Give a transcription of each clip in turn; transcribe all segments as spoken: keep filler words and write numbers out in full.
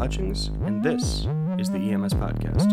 Hutchings, and this is the E M S Podcast.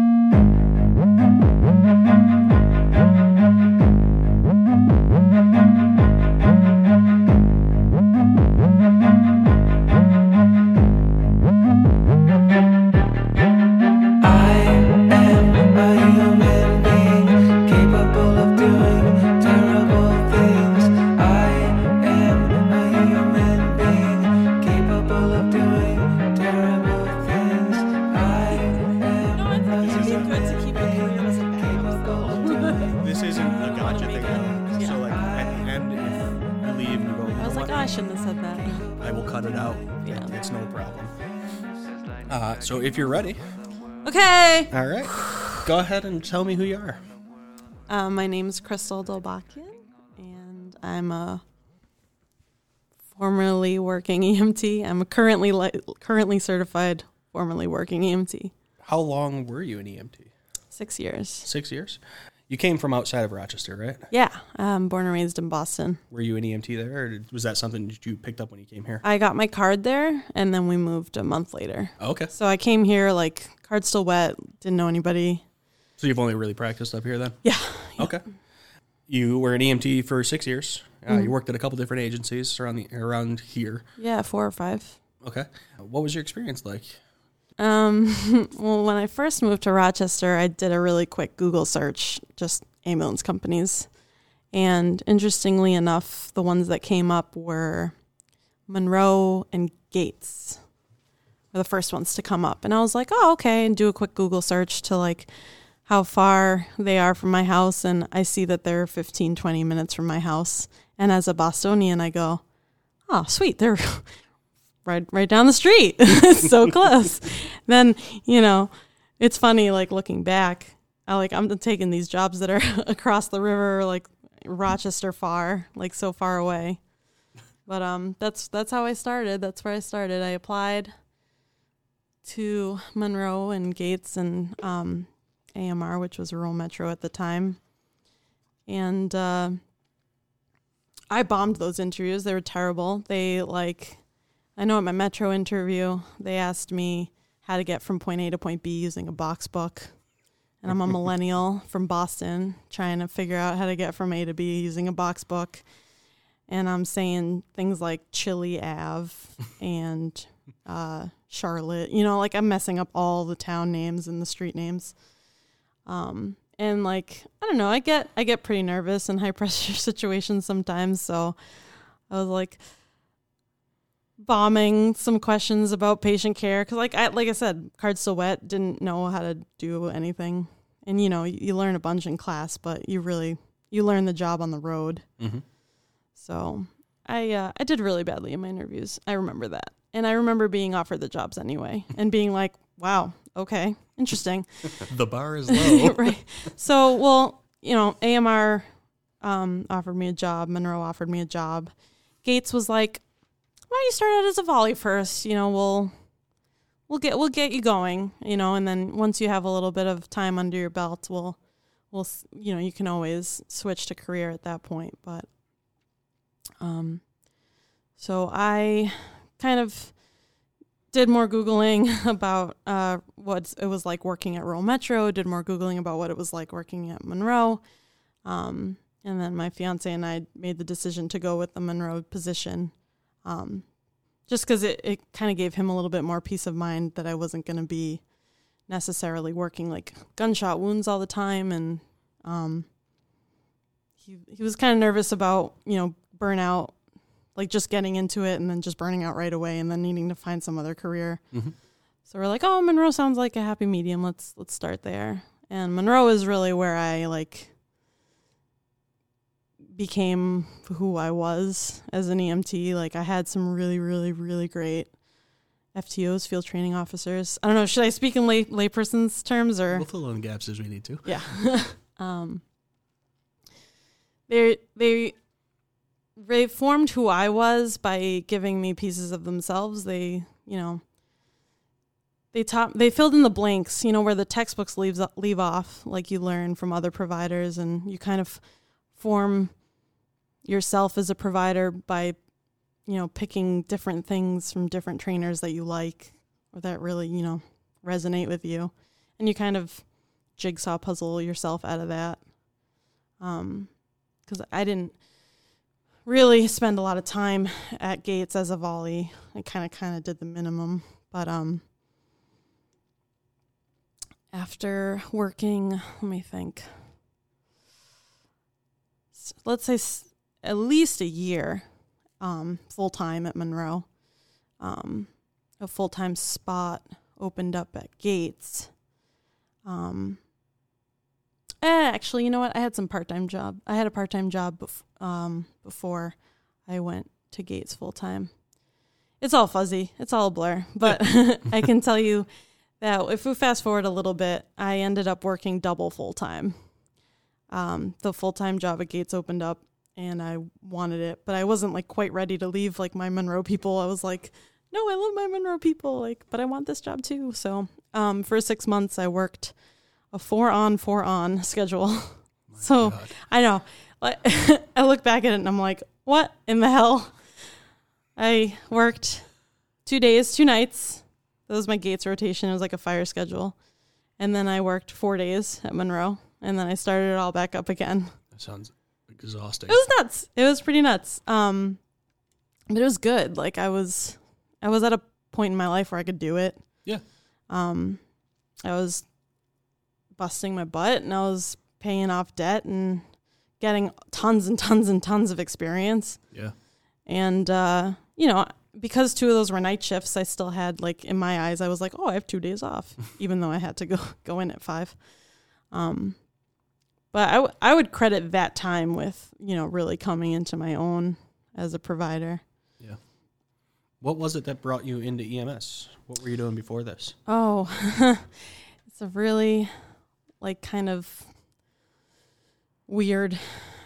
So if you're ready. Okay. All right. Go ahead and tell me who you are. Uh, my name is Crystal Dolbakian, and I'm a formerly working E M T. I'm a currently li- currently certified, formerly working E M T. How long were you an E M T? Six years. Six years? You came from outside of Rochester, right? Yeah. I'm born and raised in Boston. Were you an E M T there, or was that something that you picked up when you came here? I got my card there, and then we moved a month later. Okay. So I came here, like, card still wet, didn't know anybody. So you've only really practiced up here then? Yeah. yeah. Okay. You were an E M T for six years. Uh, mm-hmm. You worked at a couple different agencies around the around here. Yeah, four or five. Okay. What was your experience like? Um. Well, when I first moved to Rochester, I did a really quick Google search, just ambulance companies. And interestingly enough, the ones that came up were Monroe and Gates were the first ones to come up. And I was like, oh, okay, and do a quick Google search to like how far they are from my house. And I see that they're fifteen, twenty minutes from my house. And as a Bostonian, I go, oh, sweet, they're right right down the street. It's so close. Then, you know, it's funny, like looking back, I like I'm taking these jobs that are across the river, like Rochester far, like so far away. But um, that's that's how I started. That's where I started. I applied to Monroe and Gates and um, A M R, which was rural metro at the time, and uh, I bombed those interviews. They were terrible. They like, I know at my metro interview, they asked me how to get from point A to point B using a box book. And I'm a millennial from Boston trying to figure out how to get from A to B using a box book. And I'm saying things like Chili Ave and uh, Charlotte. You know, like I'm messing up all the town names and the street names. Um, and like, I don't know, I get I get pretty nervous in high pressure situations sometimes. So I was like bombing some questions about patient care. Because like I, like I said, card still wet, didn't know how to do anything. And, you know, you, you learn a bunch in class, but you really, you learn the job on the road. Mm-hmm. So I uh, I did really badly in my interviews. I remember that. And I remember being offered the jobs anyway and being like, wow, okay, interesting. The bar is low. Right. So, well, you know, A M R um, offered me a job. Monroe offered me a job. Gates was like, why don't you start out as a volley first? You know, we'll... We'll get we'll get you going, you know, and then once you have a little bit of time under your belt, we'll we'll you know, you can always switch to career at that point. But um, so I kind of did more Googling about uh what it was like working at rural metro. Did more Googling about what it was like working at Monroe, um, and then my fiance and I made the decision to go with the Monroe position. Um, Just because it, it kind of gave him a little bit more peace of mind that I wasn't going to be necessarily working like gunshot wounds all the time. And um, he he was kind of nervous about, you know, burnout, like just getting into it and then just burning out right away and then needing to find some other career. Mm-hmm. So we're like, oh, Monroe sounds like a happy medium. Let's let's start there. And Monroe is really where I like became who I was as an E M T. Like I had some really, really, really great F T Os, field training officers. I don't know, should I speak in lay layperson's terms or? We'll fill in gaps as we need to. Yeah. um, they they they formed who I was by giving me pieces of themselves. They, you know, they taught, they filled in the blanks, you know, where the textbooks leaves leave off, like you learn from other providers, and you kind of form yourself as a provider by, you know, picking different things from different trainers that you like that really, you know, resonate with you. And you kind of jigsaw puzzle yourself out of that. Um, because I didn't really spend a lot of time at Gates as a volley. I kind of kind of did the minimum. But um, after working, let me think, let's say s- at least a year um, full-time at Monroe, um, a full-time spot opened up at Gates. Um, eh, actually, you know what? I had some part-time job. I had a part-time job bef- um, before I went to Gates full-time. It's all fuzzy. It's all a blur. But I can tell you that if we fast forward a little bit, I ended up working double full-time. Um, the full-time job at Gates opened up, and I wanted it, but I wasn't like quite ready to leave like my Monroe people. I was like, no, I love my Monroe people, like, but I want this job too. So um, for six months, I worked a four on, four on schedule. My so God. I know. I look back at it and I'm like, what in the hell? I worked two days, two nights. That was my Gates rotation. It was like a fire schedule. And then I worked four days at Monroe. And then I started it all back up again. That sounds exhausting. It was nuts. It was pretty nuts. Um, but it was good. Like I was, I was at a point in my life where I could do it. Yeah. Um, I was busting my butt and I was paying off debt and getting tons and tons and tons of experience. Yeah. And, uh, you know, because two of those were night shifts, I still had, like, in my eyes, I was like, oh, I have two days off, even though I had to go, go in at five. Um, but I, w- I would credit that time with, you know, really coming into my own as a provider. Yeah. What was it that brought you into E M S? What were you doing before this? Oh, it's a really, like, kind of weird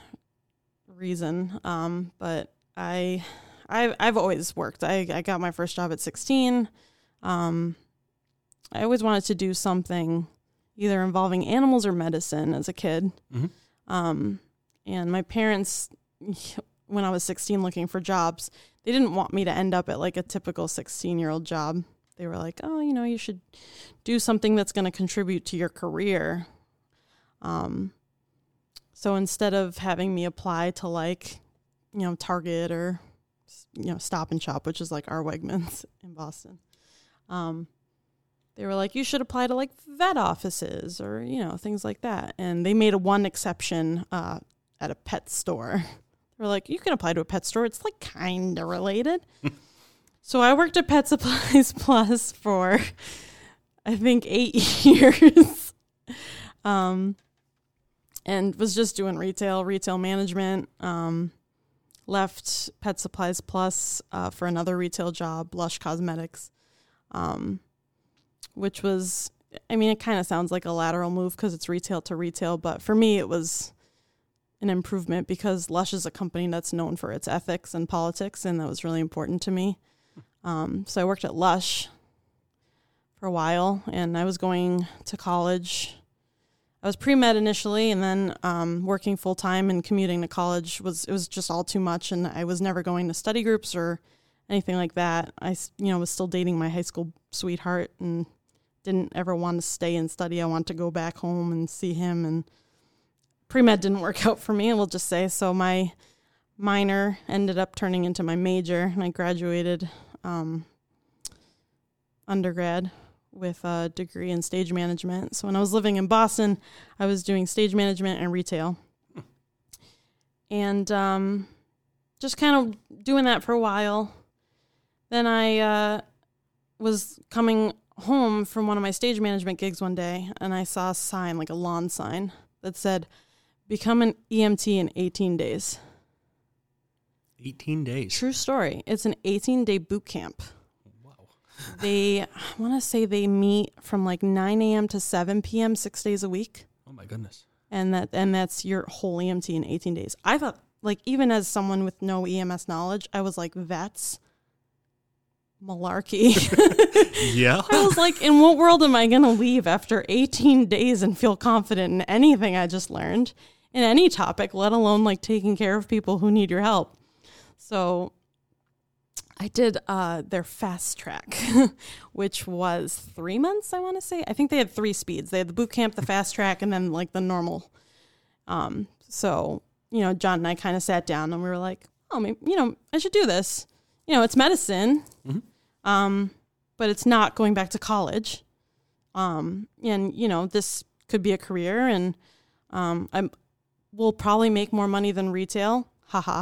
reason. Um, but I, I, I've always worked. I, I got my first job at sixteen. Um, I always wanted to do something either involving animals or medicine as a kid. Mm-hmm. Um, and my parents, when I was sixteen looking for jobs, they didn't want me to end up at like a typical sixteen-year-old job. They were like, oh, you know, you should do something that's going to contribute to your career. Um, so instead of having me apply to like, you know, Target or, you know, Stop and Shop, which is like our Wegmans in Boston, um, they were like, you should apply to like vet offices or, you know, things like that. And they made a one exception uh, at a pet store. They were like, you can apply to a pet store. It's like kind of related. So I worked at Pet Supplies Plus for, I think, eight years. um, and was just doing retail, retail management. Um, left Pet Supplies Plus uh, for another retail job, Lush Cosmetics. Um which was, I mean, it kind of sounds like a lateral move because it's retail to retail, but for me, it was an improvement because Lush is a company that's known for its ethics and politics, and that was really important to me. Um, so I worked at Lush for a while, and I was going to college. I was pre-med initially, and then um, working full-time and commuting to college, was it was just all too much, and I was never going to study groups or anything like that. I, you know, was still dating my high school sweetheart, and didn't ever want to stay and study. I wanted to go back home and see him, and pre-med didn't work out for me, we'll just say. So my minor ended up turning into my major, and I graduated um, undergrad with a degree in stage management. So when I was living in Boston, I was doing stage management and retail. And um, just kind of doing that for a while. Then I uh, was coming home from one of my stage management gigs one day, and I saw a sign, like a lawn sign, that said, become an E M T in eighteen days. eighteen days. True story. It's an eighteen-day boot camp. Wow. They, I want to say they meet from like nine a.m. to seven p.m. six days a week. Oh, my goodness. And that and that's your whole E M T in eighteen days. I thought, like, even as someone with no E M S knowledge, I was like, that's malarkey. Yeah. I was like, in what world am I going to leave after eighteen days and feel confident in anything I just learned in any topic, let alone like taking care of people who need your help? So I did uh, their fast track, which was three months, I want to say. I think they had three speeds. They had the boot camp, the fast track, and then like the normal. Um, so, you know, John and I kind of sat down and we were like, oh, maybe, you know, I should do this. You know, it's medicine, mm-hmm. um, but it's not going back to college. Um, and, you know, this could be a career, and um, I'm will probably make more money than retail. Haha.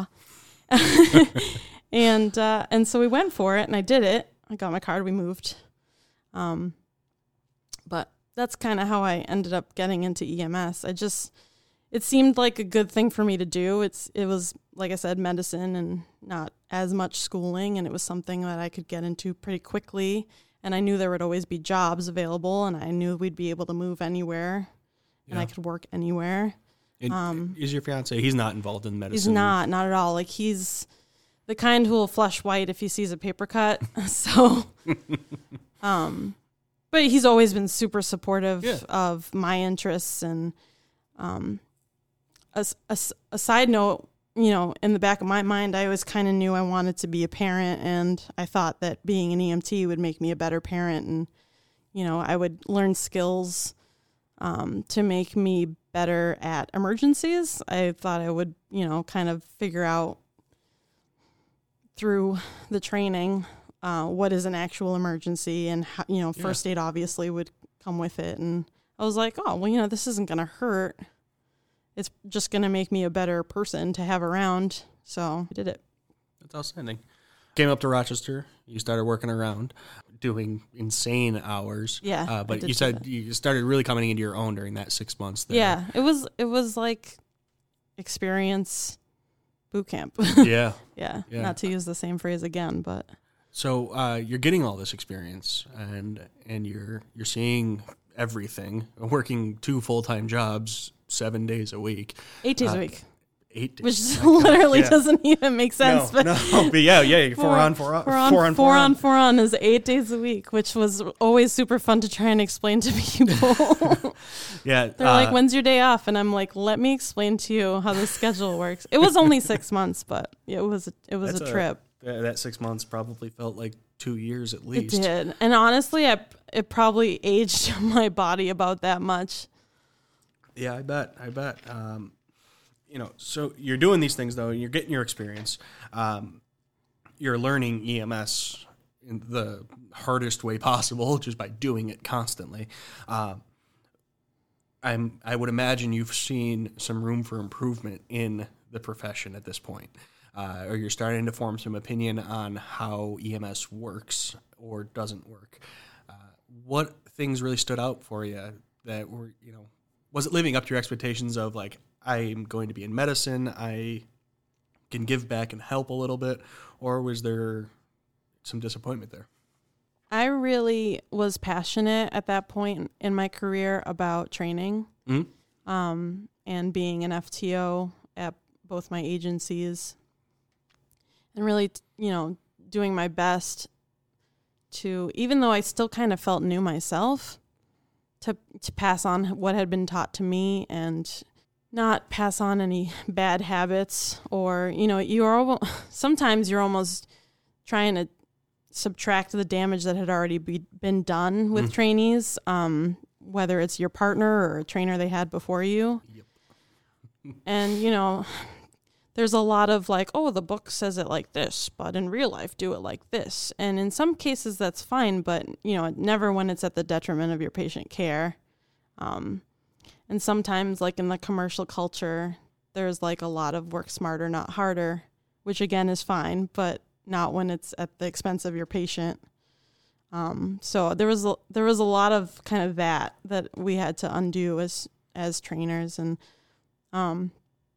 And uh, and so we went for it, and I did it. I got my card. We moved. Um, but that's kind of how I ended up getting into E M S. I just, it seemed like a good thing for me to do. It's It was, like I said, medicine and not as much schooling, and it was something that I could get into pretty quickly. And I knew there would always be jobs available, and I knew we'd be able to move anywhere, yeah. and I could work anywhere. And um, is your fiance, he's not involved in medicine? He's not, not at all. Like, he's the kind who will flush white if he sees a paper cut. So, um, but he's always been super supportive yeah. of my interests. And um, a, a, a side note, you know, in the back of my mind, I always kind of knew I wanted to be a parent, and I thought that being an E M T would make me a better parent, and, you know, I would learn skills um, to make me better at emergencies. I thought I would, you know, kind of figure out through the training uh, what is an actual emergency, and how, you know, first yeah. aid obviously would come with it. And I was like, oh, well, you know, this isn't going to hurt. It's just going to make me a better person to have around. So I did it. That's outstanding. Came up to Rochester. You started working around, doing insane hours. Yeah. Uh, but you said that. You started really coming into your own during that six months there. Yeah. It was, it was like experience boot camp. yeah. yeah. Yeah. Not to use the same phrase again, but. So uh, you're getting all this experience, and and you're you're seeing everything, working two full-time jobs, seven days a week. Eight days uh, a week. Eight days. Which literally yeah. doesn't even make sense. No, but no, but yeah, yeah, four, four on, four on, four on, four on, four on, four on is eight days a week, which was always super fun to try and explain to people. yeah, they're uh, like, "When's your day off?" And I'm like, "Let me explain to you how the schedule works." It was only six months, but it was it was a trip. A, that six months probably felt like two years at least. It did, and honestly, I, it probably aged my body about that much. Yeah, I bet. I bet. Um, you know, so you're doing these things, though, and you're getting your experience. Um, you're learning E M S in the hardest way possible, just by doing it constantly. Uh, I'm, I would imagine you've seen some room for improvement in the profession at this point, uh, or you're starting to form some opinion on how E M S works or doesn't work. Uh, what things really stood out for you that were, you know, was it living up to your expectations of, like, I'm going to be in medicine, I can give back and help a little bit, or was there some disappointment there? I really was passionate at that point in my career about training mm-hmm. um, and being an F T O at both my agencies, and really, you know, doing my best to, even though I still kind of felt new myself, to to pass on what had been taught to me and not pass on any bad habits. Or, you know, you're sometimes you're almost trying to subtract the damage that had already be, been done with mm. trainees, um, whether it's your partner or a trainer they had before you. Yep. And, you know, there's a lot of like, oh, the book says it like this, but in real life, do it like this. And in some cases, that's fine, but, you know, never when it's at the detriment of your patient care. Um, and sometimes, like in the commercial culture, there's like a lot of work smarter, not harder, which again is fine, but not when it's at the expense of your patient. Um, so there was a, there was a lot of kind of that that we had to undo as as trainers. And um,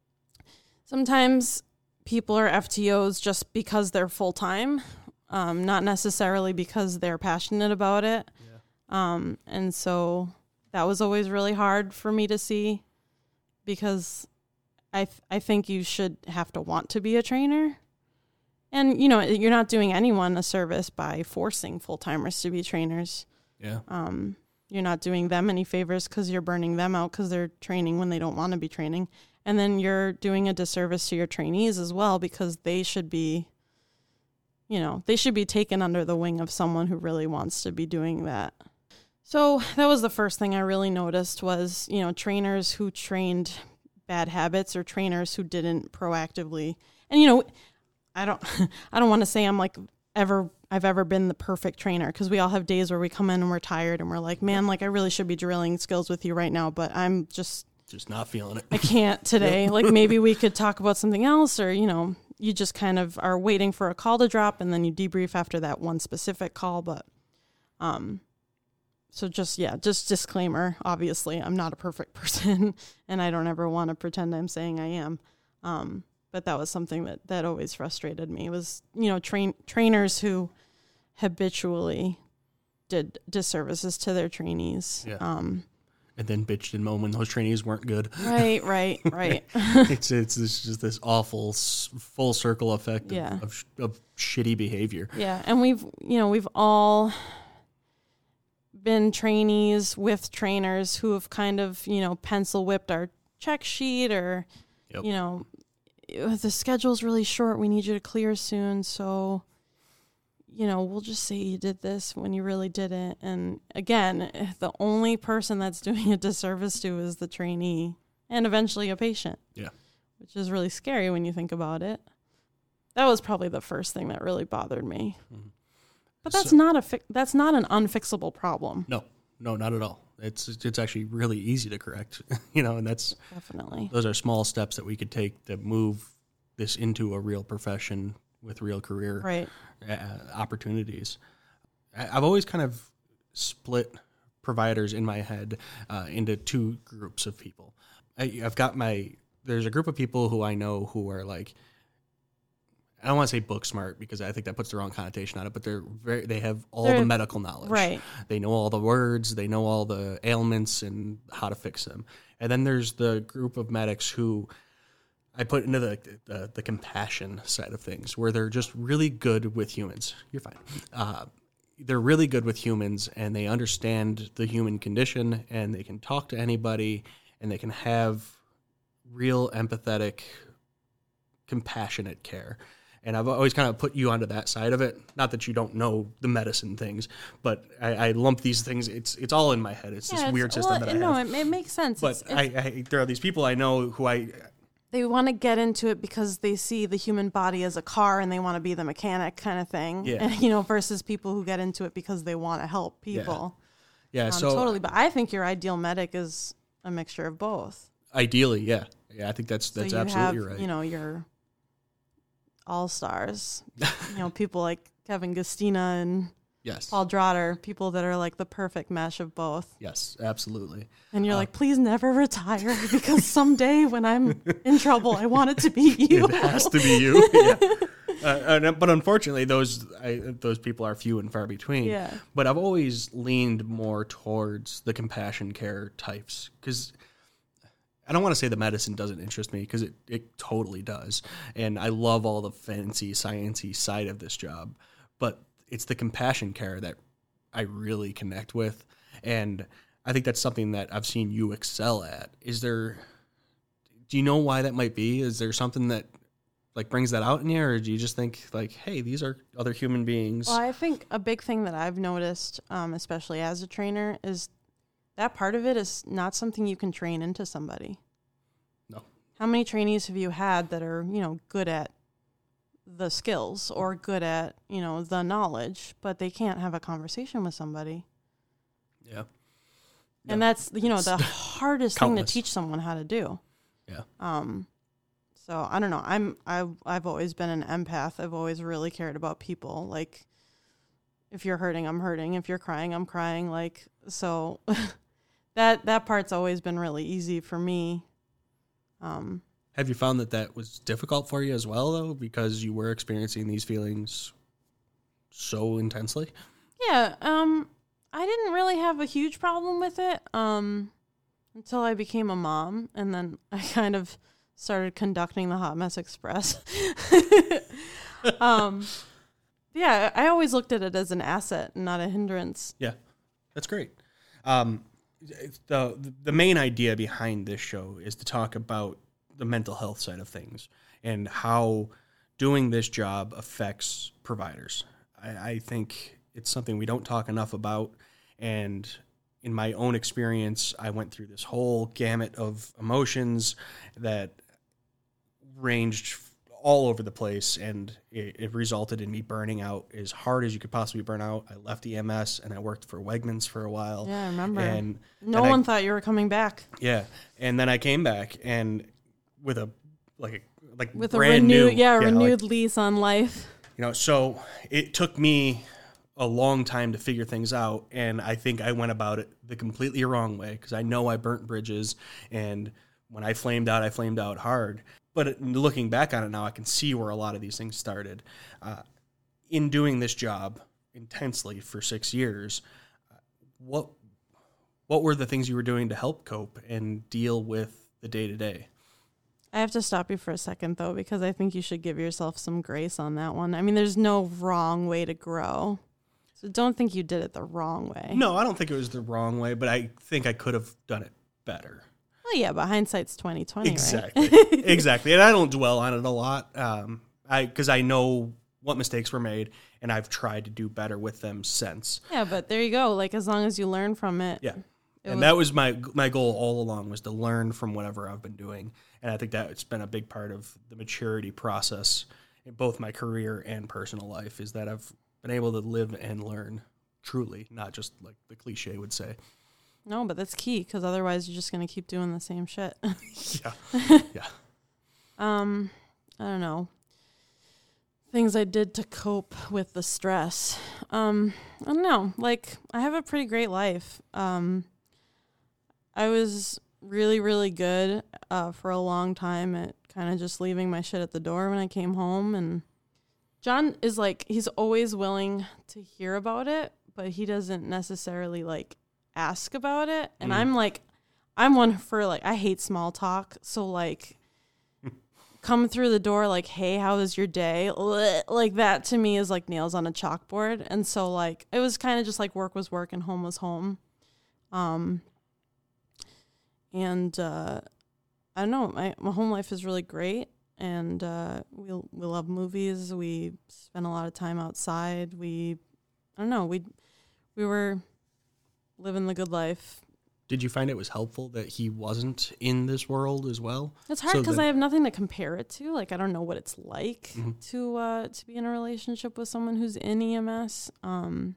sometimes people are F T Os just because they're full-time, um, not necessarily because they're passionate about it. Yeah. Um, and so that was always really hard for me to see, because I th- I think you should have to want to be a trainer. And, you know, you're not doing anyone a service by forcing full-timers to be trainers. Yeah. Um, you're not doing them any favors because you're burning them out because they're training when they don't want to be training. And then you're doing a disservice to your trainees as well, because they should be, you know, they should be taken under the wing of someone who really wants to be doing that. So that was the first thing I really noticed was, you know, trainers who trained bad habits or trainers who didn't proactively. And, you know, I don't, I don't want to say I'm like ever, I've ever been the perfect trainer, because we all have days where we come in and we're tired and we're like, man, like I really should be drilling skills with you right now, but I'm just, just not feeling it. I can't today. Like maybe we could talk about something else, or, you know, you just kind of are waiting for a call to drop and then you debrief after that one specific call. But, um, so just, yeah, just disclaimer, obviously I'm not a perfect person and I don't ever want to pretend I'm saying I am. Um, but that was something that, that always frustrated me was, you know, train trainers who habitually did disservices to their trainees. Yeah. Um, and then bitched and moaned when those trainees weren't good. Right, right, right. it's, it's it's just this awful s- full circle effect of, Yeah. of, of shitty behavior. Yeah, and we've, you know, we've all been trainees with trainers who have kind of, you know, pencil whipped our check sheet or, Yep. you know, the schedule's really short. We need you to clear soon. So, you know, we'll just say you did this when you really didn't. And again, the only person that's doing a disservice to is the trainee and eventually a patient. Yeah. Which is really scary when you think about it. That was probably the first thing that really bothered me. Mm-hmm. But that's so, not a fi- that's not an unfixable problem. No, no, not at all. It's it's actually really easy to correct, you know, and that's definitely those are small steps that we could take to move this into a real profession with real career right. uh, opportunities. I, I've always kind of split providers in my head uh, into two groups of people. I, I've got my there's a group of people who I know who are like, I don't want to say book smart because I think that puts the wrong connotation on it, but they're very, they have all they're, the medical knowledge. Right. They know all the words, they know all the ailments and how to fix them. And then there's the group of medics who I put into the the, the compassion side of things, where they're just really good with humans. You're fine. Uh, they're really good with humans, and they understand the human condition, and they can talk to anybody, and they can have real empathetic, compassionate care. And I've always kind of put you onto that side of it. Not that you don't know the medicine things, but I, I lump these things. It's it's all in my head. It's yeah, this it's, weird system well, that I no, have. No, it, it makes sense. But it's, it's, I, I, there are these people I know who I... They want to get into it because they see the human body as a car and they want to be the mechanic kind of thing. Yeah. And, you know, versus people who get into it because they want to help people. Yeah, yeah um, so... Totally. But I think your ideal medic is a mixture of both. Ideally, yeah. Yeah, I think that's that's so you absolutely have, right. You know, your all-stars, you know, people like Kevin Gustina and yes. Paul Drotter, people that are like the perfect mesh of both. Yes, absolutely. And you're uh, like, please never retire because someday when I'm in trouble, I want it to be you. It has to be you. Yeah. Uh, and, but unfortunately, those I, those people are few and far between. Yeah. But I've always leaned more towards the compassion care types because I don't want to say the medicine doesn't interest me because it, it totally does. And I love all the fancy, sciencey side of this job. But it's the compassion care that I really connect with. And I think that's something that I've seen you excel at. Is there, do you know why that might be? Is there something that like brings that out in you, or do you just think like, hey, these are other human beings? Well, I think a big thing that I've noticed, um, especially as a trainer, is that part of it is not something you can train into somebody. No. How many trainees have you had that are, you know, good at the skills or good at, you know, the knowledge, but they can't have a conversation with somebody? Yeah. And yeah. that's, you know, the hardest thing to teach someone how to do. Yeah. Um, so I don't know. I'm, I've, I've always been an empath. I've always really cared about people. Like if you're hurting, I'm hurting. If you're crying, I'm crying. Like, so that, that part's always been really easy for me. Um, Have you found that that was difficult for you as well, though, because you were experiencing these feelings so intensely? Yeah, um, I didn't really have a huge problem with it um, until I became a mom, and then I kind of started conducting the Hot Mess Express. um, yeah, I always looked at it as an asset, not a hindrance. Yeah, that's great. Um, the the main idea behind this show is to talk about the mental health side of things and how doing this job affects providers. I, I think it's something we don't talk enough about. And in my own experience, I went through this whole gamut of emotions that ranged all over the place, and it, it resulted in me burning out as hard as you could possibly burn out. I left E M S and I worked for Wegmans for a while. Yeah, I remember. And no and one I, thought you were coming back. Yeah, and then I came back and with a like a like With a brand renewed, new, yeah, yeah renewed like, lease on life. You know, so it took me a long time to figure things out, and I think I went about it the completely wrong way because I know I burnt bridges, and when I flamed out, I flamed out hard. But looking back on it now, I can see where a lot of these things started. Uh, in doing this job intensely for six years, uh, what what were the things you were doing to help cope and deal with the day-to-day? I have to stop you for a second, though, because I think you should give yourself some grace on that one. I mean, there's no wrong way to grow. So don't think you did it the wrong way. No, I don't think it was the wrong way, but I think I could have done it better. Well, yeah, but hindsight's twenty twenty, exactly. right? Exactly. And I don't dwell on it a lot um, I because I know what mistakes were made, and I've tried to do better with them since. Yeah, but there you go. Like, as long as you learn from it. Yeah. And was, that was my my goal all along, was to learn from whatever I've been doing. And I think that it's been a big part of the maturity process in both my career and personal life, is that I've been able to live and learn truly, not just like the cliche would say. No, but that's key, because otherwise you're just going to keep doing the same shit. Yeah. Yeah. Um, I don't know. Things I did to cope with the stress. Um, I don't know. Like, I have a pretty great life. Um, I was really, really good uh, for a long time at kind of just leaving my shit at the door when I came home. And John is like, he's always willing to hear about it, but he doesn't necessarily like ask about it. And mm. I'm like, I'm one for like, I hate small talk. So like, come through the door like, hey, how was your day? Like, that to me is like nails on a chalkboard. And so like, it was kind of just like work was work and home was home. Um, and uh, I don't know, my, my home life is really great. And uh, we we love movies. We spend a lot of time outside. We, I don't know, we we were living the good life. Did you find it was helpful that he wasn't in this world as well? It's hard because so I have nothing to compare it to. Like, I don't know what it's like mm-hmm. to uh, to be in a relationship with someone who's in E M S. Um,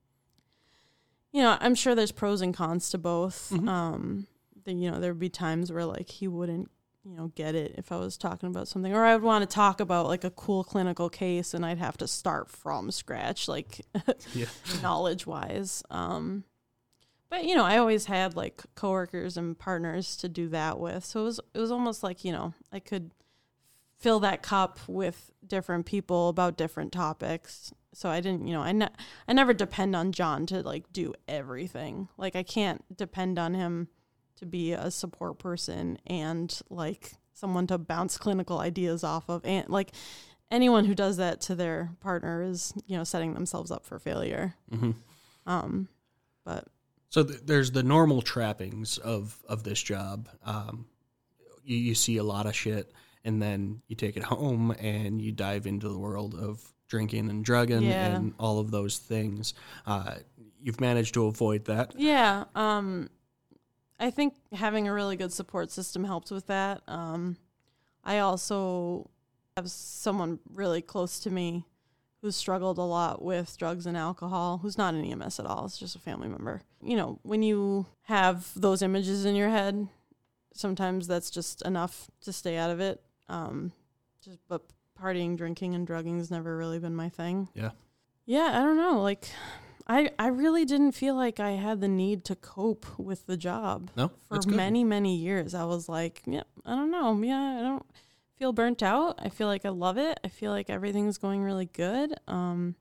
you know, I'm sure there's pros and cons to both. Mm-hmm. Um, the, you know, there would be times where like he wouldn't, you know, get it if I was talking about something, or I would want to talk about like a cool clinical case, and I'd have to start from scratch, like yeah. knowledge wise. Um, But, you know, I always had, like, coworkers and partners to do that with. So it was it was almost like, you know, I could fill that cup with different people about different topics. So I didn't, you know, I, ne- I never depend on John to, like, do everything. Like, I can't depend on him to be a support person and, like, someone to bounce clinical ideas off of. And, like, anyone who does that to their partner is, you know, setting themselves up for failure. Mm-hmm. Um, but... So th- there's the normal trappings of, of this job. Um, you, you see a lot of shit, and then you take it home and you dive into the world of drinking and drugging yeah. and all of those things. Uh, you've managed to avoid that. Yeah. Um, I think having a really good support system helped with that. Um, I also have someone really close to me who's struggled a lot with drugs and alcohol, who's not in E M S at all. It's just a family member. You know, when you have those images in your head, sometimes that's just enough to stay out of it. Um, just, but partying, drinking, and drugging has never really been my thing. Yeah. Yeah, I don't know. Like, I I really didn't feel like I had the need to cope with the job. No, for many, many years. I was like, yeah, I don't know. Yeah, I don't feel burnt out. I feel like I love it. I feel like everything's going really good. Um,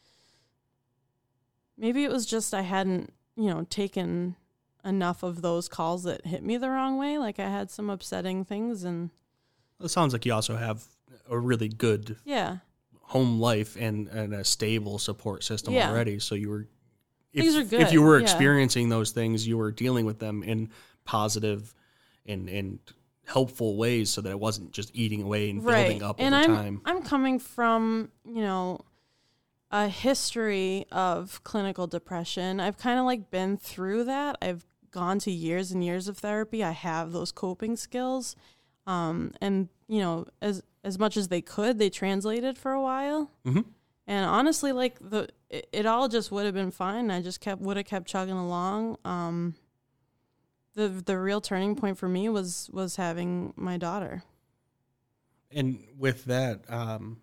maybe it was just I hadn't, you know, taken enough of those calls that hit me the wrong way. Like, I had some upsetting things, and it sounds like you also have a really good yeah home life and, and a stable support system yeah. already. So you were, if, things are good. if you were yeah. experiencing those things, you were dealing with them in positive and and helpful ways so that it wasn't just eating away and right. building up and over I'm, time. I'm coming from, you know, a history of clinical depression. I've kind of like been through that. I've gone to years and years of therapy. I have those coping skills. Um, and, you know, as as much as they could, they translated for a while. Mm-hmm. And honestly, like, the it, it all just would have been fine. I just kept would have kept chugging along. Um, the the real turning point for me was was having my daughter. And with that, um,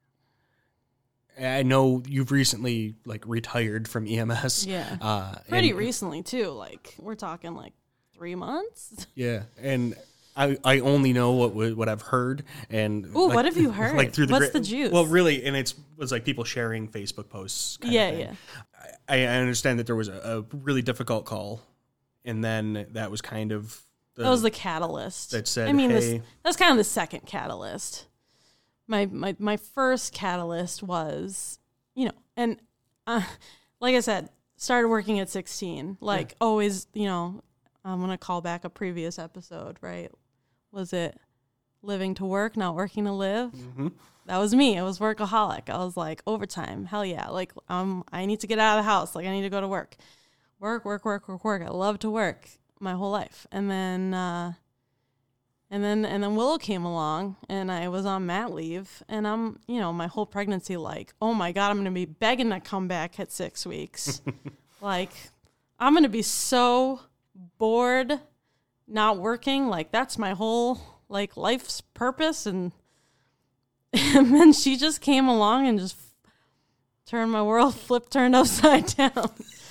I know you've recently like retired from E M S. Yeah, uh, pretty and, recently too. Like, we're talking like three months. Yeah, and I I only know what what I've heard. And ooh, like, what have you heard? Like through the What's gra- the juice? Well, really, and it's was like people sharing Facebook posts. Kind yeah, of thing. yeah. I, I understand that there was a, a really difficult call, and then that was kind of the, That was the catalyst. that said, I mean, hey, this, that's kind of the second catalyst. My my my first catalyst was, you know, and uh, like I said, started working at sixteen. Like, Yeah. always, you know, I'm gonna call back a previous episode, right? Was it living to work, not working to live? Mm-hmm. That was me. I was workaholic. I was like, overtime, hell yeah. Like, um, I need to get out of the house. Like, I need to go to work. Work, work, work, work, work. I love to work my whole life. And then, uh, and then, and then Willow came along, and I was on mat leave, and I'm, you know, my whole pregnancy, like, oh my God, I'm going to be begging to come back at six weeks. Like, I'm going to be so bored, not working. Like, that's my whole, like, life's purpose. And, and then she just came along and just turned my world, flip turned upside down.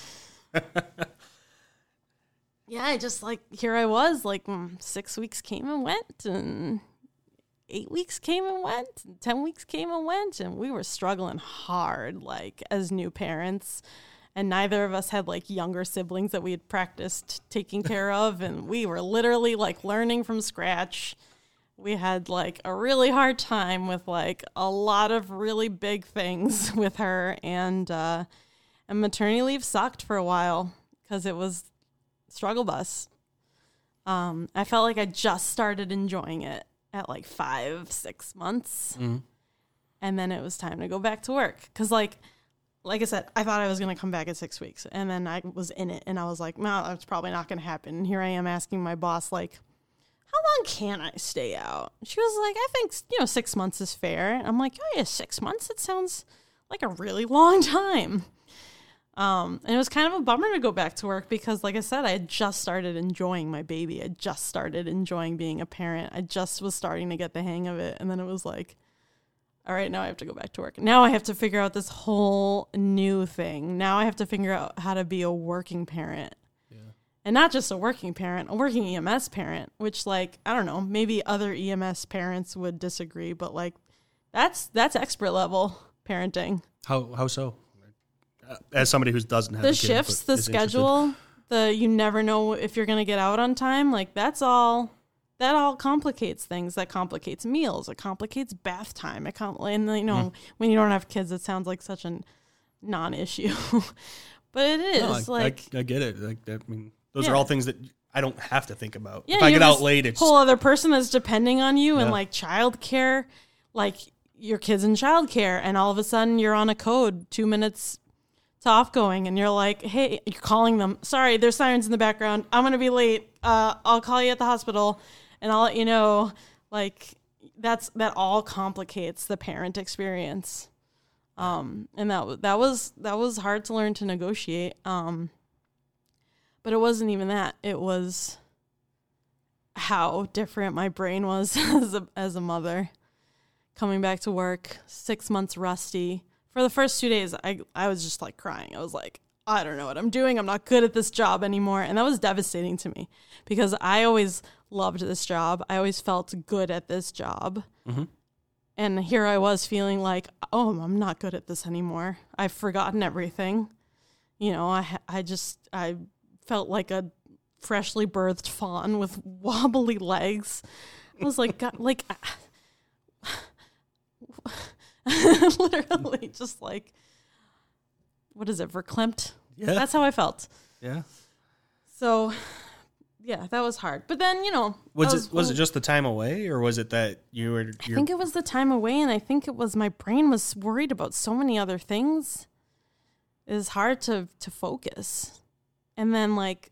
Yeah, I just, like, here I was, like, mm, six weeks came and went, and eight weeks came and went, and ten weeks came and went, and we were struggling hard, like, as new parents, and neither of us had, like, younger siblings that we had practiced taking care of, and we were literally, like, learning from scratch. We had, like, a really hard time with, like, a lot of really big things with her, and, uh, and maternity leave sucked for a while, because it was struggle bus. Um, I felt like I just started enjoying it at like five, six months. Mm-hmm. And then it was time to go back to work. Cause like, like I said, I thought I was going to come back at six weeks and then I was in it and I was like, no, that's probably not going to happen. And here I am asking my boss, like, how long can I stay out? She was like, I think, you know, six months is fair. I'm like, oh yeah, six months. It sounds like a really long time. Um, and it was kind of a bummer to go back to work because, like I said, I had just started enjoying my baby. I just started enjoying being a parent. I just was starting to get the hang of it. And then it was like, all right, now I have to go back to work. Now I have to figure out this whole new thing. Now I have to figure out how to be a working parent. Yeah. And not just a working parent, a working E M S parent, which, like, I don't know, maybe other E M S parents would disagree, but, like, that's that's expert level parenting. How how so? As somebody who doesn't have the a kid, shifts, but the is schedule, the you never know if you're going to get out on time. Like, that's all. That all complicates things. That complicates meals. It complicates bath time. It com- and you know mm. when you don't have kids, it sounds like such a non-issue, but it is. No, I, like I, I get it. Like I mean, those yeah. are all things that I don't have to think about. Yeah, if I you get have out this late, it's whole other person that's depending on you, yeah. and like childcare, like your kids in childcare, and all of a sudden you're on a code two minutes. Off going and you're like, hey, you're calling them, sorry, there's sirens in the background, I'm gonna be late, uh I'll call you at the hospital and I'll let you know. Like, that's that all complicates the parent experience. Um and that that was that was hard to learn to negotiate. Um but it wasn't even that, it was how different my brain was as a as a mother. Coming back to work, six months rusty. For the first two days, I I was just like crying. I was like, I don't know what I'm doing. I'm not good at this job anymore. And that was devastating to me because I always loved this job. I always felt good at this job. Mm-hmm. And here I was feeling like, oh, I'm not good at this anymore. I've forgotten everything. You know, I I just, I felt like a freshly birthed fawn with wobbly legs. I was like, God, like... literally just like, what is it, verklempt? Yeah. That's how I felt. Yeah. So yeah, that was hard. But then, you know, Was, was, it was it just the time away, or was it that you were? I think it was the time away, and I think it was my brain was worried about so many other things. It was hard to to focus, and then like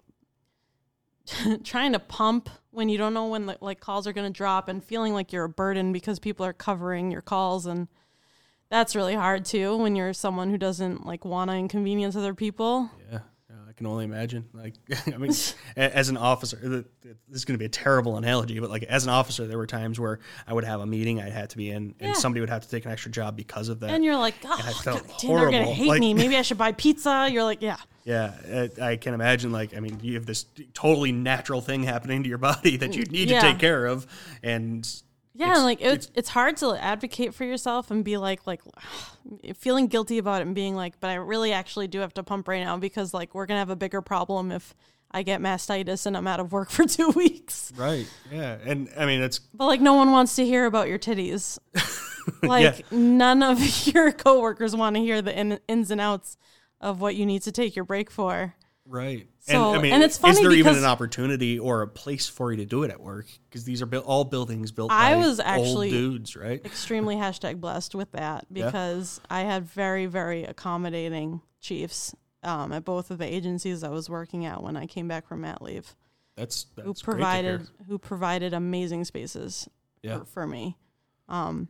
trying to pump when you don't know when the, like calls are going to drop, and feeling like you're a burden because people are covering your calls, and that's really hard too when you're someone who doesn't like want to inconvenience other people. Yeah. I can only imagine. Like, I mean, as an officer, this is going to be a terrible analogy, but like as an officer, there were times where I would have a meeting I had to be in, and yeah. somebody would have to take an extra job because of that. And you're like, oh, and I felt God, damn, horrible. they're going to hate like, me. Maybe I should buy pizza. You're like, yeah. Yeah, I, I can imagine. Like, I mean, you have this totally natural thing happening to your body that you need yeah. to take care of, and yeah, it's, like it's it's it's hard to advocate for yourself and be like like feeling guilty about it and being like, but I really actually do have to pump right now because like we're gonna have a bigger problem if I get mastitis and I'm out of work for two weeks. Right. Yeah, and I mean it's. But like no one wants to hear about your titties. Like yeah. None of your coworkers want to hear the in, ins and outs of what you need to take your break for. Right. So, and I mean, and it's funny is there even because an opportunity or a place for you to do it at work? Because these are bu- all buildings built I by was actually old dudes, right? Extremely hashtag blessed with that because yeah. I had very, very accommodating chiefs um, at both of the agencies I was working at when I came back from mat leave. That's, that's who provided who provided amazing spaces yeah. for, for me. Um,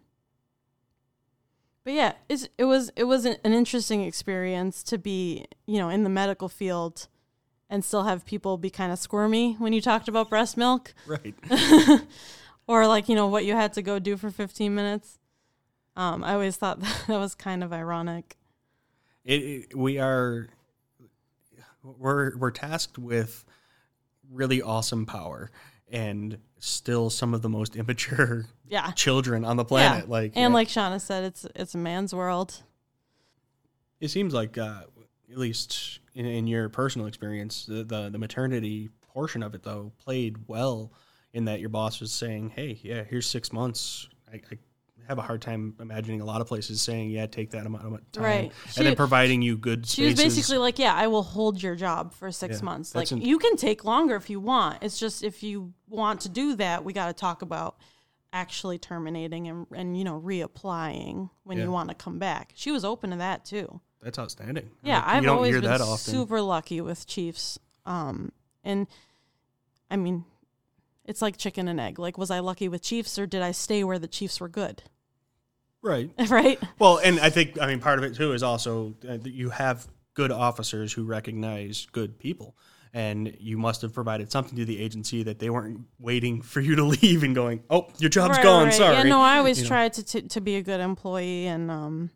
But yeah, it's, it was it was an, an interesting experience to be, you know, in the medical field and still have people be kind of squirmy when you talked about breast milk. Right. Or like, you know, what you had to go do for fifteen minutes. Um, I always thought that, that was kind of ironic. It, it, we are we're we're tasked with really awesome power and still some of the most immature yeah. children on the planet. Yeah. Like and yeah. like Shauna said, it's it's a man's world. It seems like, uh, at least in, in your personal experience, the, the the maternity portion of it though played well in that your boss was saying, "Hey, yeah, here's six months." I, I have a hard time imagining a lot of places saying, "Yeah, take that amount of time," right? and she, then providing you good she spaces. was basically like, "Yeah, I will hold your job for six yeah, months. Like an, you can take longer if you want. It's just if you want to do that, we got to talk about actually terminating and and you know reapplying when yeah. you want to come back." She was open to that too. That's outstanding. Yeah, like, I've you don't always hear been that often. super lucky with chiefs. Um, and I mean, it's like chicken and egg. Like, was I lucky with chiefs, or did I stay where the chiefs were good? Right. Right. Well, and I think, I mean, part of it too is also uh, that you have good officers who recognize good people. And you must have provided something to the agency that they weren't waiting for you to leave and going, "Oh, your job's right, gone. right. Sorry." Yeah, no, I always you tried to, to to be a good employee, and um,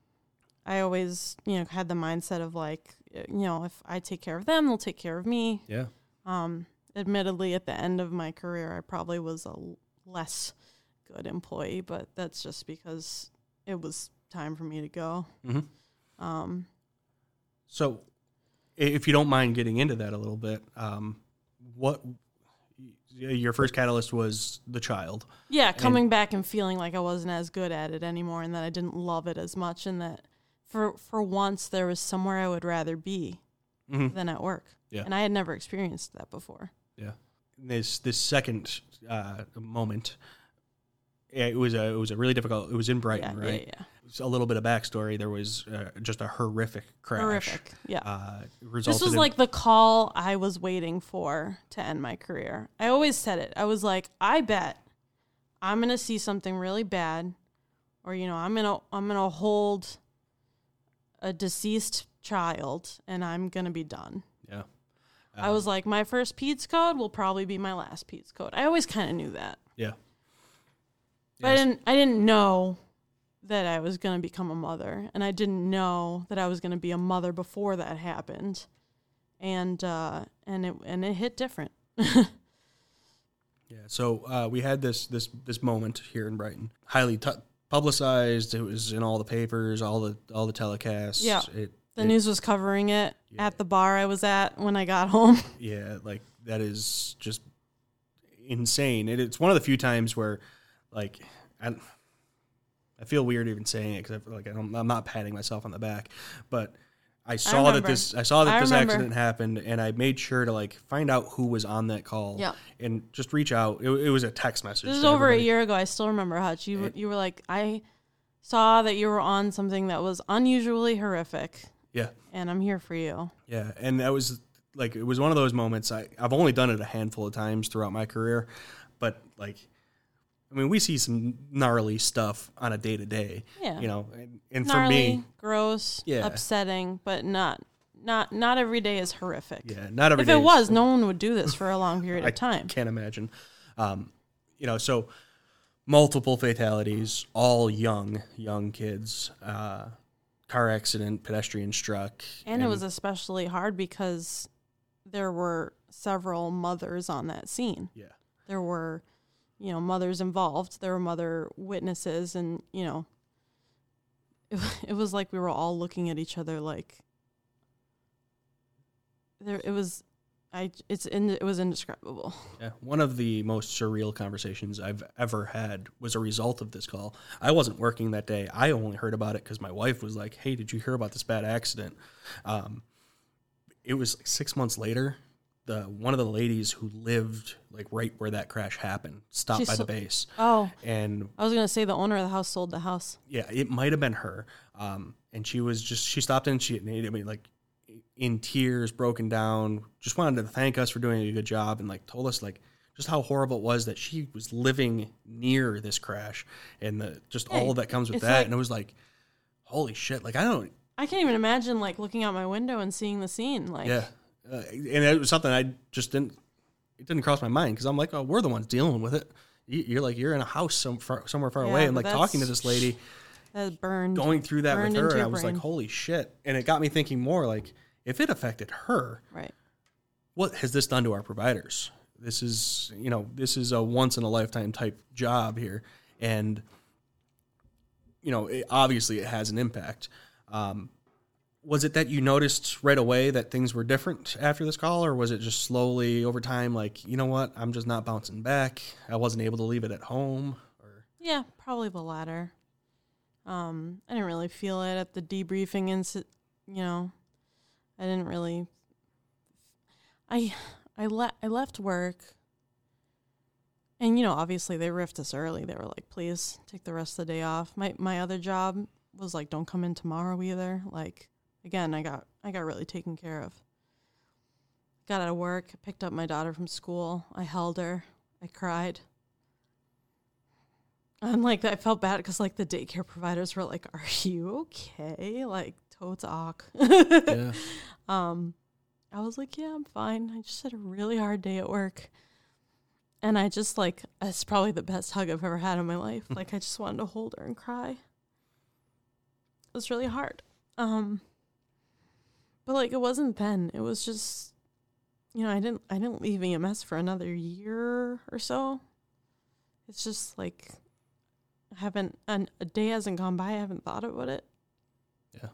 I always you know had the mindset of like, you know, if I take care of them, they'll take care of me. Yeah. Um, admittedly, at the end of my career, I probably was a less good employee, but that's just because it was time for me to go. Mm-hmm. Um, so, if you don't mind getting into that a little bit, um, what your first catalyst was the child? Yeah, coming and, back and feeling like I wasn't as good at it anymore, and that I didn't love it as much, and that for for once there was somewhere I would rather be mm-hmm. than at work. Yeah. And I had never experienced that before. Yeah. This this second uh, moment, it was a it was a really difficult. It was in Brighton, yeah, right? Yeah, yeah. A little bit of backstory. There was uh, just a horrific crash. Horrific, yeah. Uh, this was in like the call I was waiting for to end my career. I always said it. I was like, I bet I'm gonna see something really bad, or you know, I'm gonna I'm gonna hold a deceased child, and I'm gonna be done. Yeah. Um, I was like, my first P E D S code will probably be my last P E D S code. I always kind of knew that. Yeah. But yes. I didn't. I didn't know that I was going to become a mother, and I didn't know that I was going to be a mother before that happened, and uh, and it and it hit different. Yeah. So uh, we had this this this moment here in Brighton, highly t- publicized. It was in all the papers, all the all the telecasts. Yeah. It, the it, news was covering it yeah. at the bar I was at when I got home. Yeah, like that is just insane. It, it's one of the few times where, like, I. I feel weird even saying it because I feel like I don't, I'm not patting myself on the back, but I saw I that this I saw that I this remember. accident happened, and I made sure to like find out who was on that call. Yeah. And just reach out. It, it was a text message. This is to over everybody. a year ago. I still remember, Hutch. You, you were like, I saw that you were on something that was unusually horrific, Yeah. and I'm here for you. Yeah, and that was like it was one of those moments. I I've only done it a handful of times throughout my career, but like, I mean, we see some gnarly stuff on a day to day. Yeah. You know, and, and Gnarly, for me, gross, Yeah. upsetting, but not not not every day is horrific. yeah, not every If day it is- was, no one would do this for a long period I of time. can't imagine. Um, you know, so multiple fatalities, all young, young kids. Uh, car accident, pedestrian struck, And it was especially hard because there were several mothers on that scene. yeah, There were, you know, mothers involved. There were mother witnesses, and you know, it, it was like we were all looking at each other like there. It was, I. It's in. It was indescribable. yeah. One of the most surreal conversations I've ever had was a result of this call. I wasn't working that day. I only heard about it because my wife was like, "Hey, did you hear about this bad accident?" Um, it was like six months later. The one of the ladies who lived like right where that crash happened stopped She by the so- base, Oh, and I was gonna say the owner of the house sold the house. yeah, it might have been her. Um, and she was just she stopped in. She I mean like in tears, broken down. Just wanted to thank us for doing a good job, and like told us like just how horrible it was that she was living near this crash, and the just Yeah, all that comes with it's that. like- and it was like, holy shit! Like I don't. I can't even imagine like looking out my window and seeing the scene. Like, Yeah, uh, and it was something I just didn't. It didn't cross my mind because I'm like, oh, we're the ones dealing with it. You- You're like you're in a house some far, somewhere far Yeah, away, and but like talking to that's- this lady, that burned. going through that with burned her, into and I your was brain. like, holy shit! And it got me thinking more like, if it affected her, Right. what has this done to our providers? This is, you know, this is a once in a lifetime type job here, and you know, it, obviously it has an impact. Um, was it that you noticed right away that things were different after this call, or was it just slowly over time? Like, you know what, I'm just not bouncing back. I wasn't able to leave it at home. Or Yeah, probably the latter. Um, I didn't really feel it at the debriefing, and you know, I didn't really. I I le- I left work, and you know, obviously they riffed us early. They were like, "Please take the rest of the day off." My my other job was like, "Don't come in tomorrow either." Like, again, I got I got really taken care of. Got out of work, picked up my daughter from school. I held her. I cried. And like I felt bad because like the daycare providers were like, "Are you okay?" Like totes awk. yeah, Um, I was like, "Yeah, I'm fine. I just had a really hard day at work." And I just like, it's probably the best hug I've ever had in my life. Like I just wanted to hold her and cry. It was really hard. Um, but like it wasn't then. It was just, you know, I didn't I didn't leave E M S for another year or so. It's just like I haven't an, a day hasn't gone by. I haven't thought about it. yeah.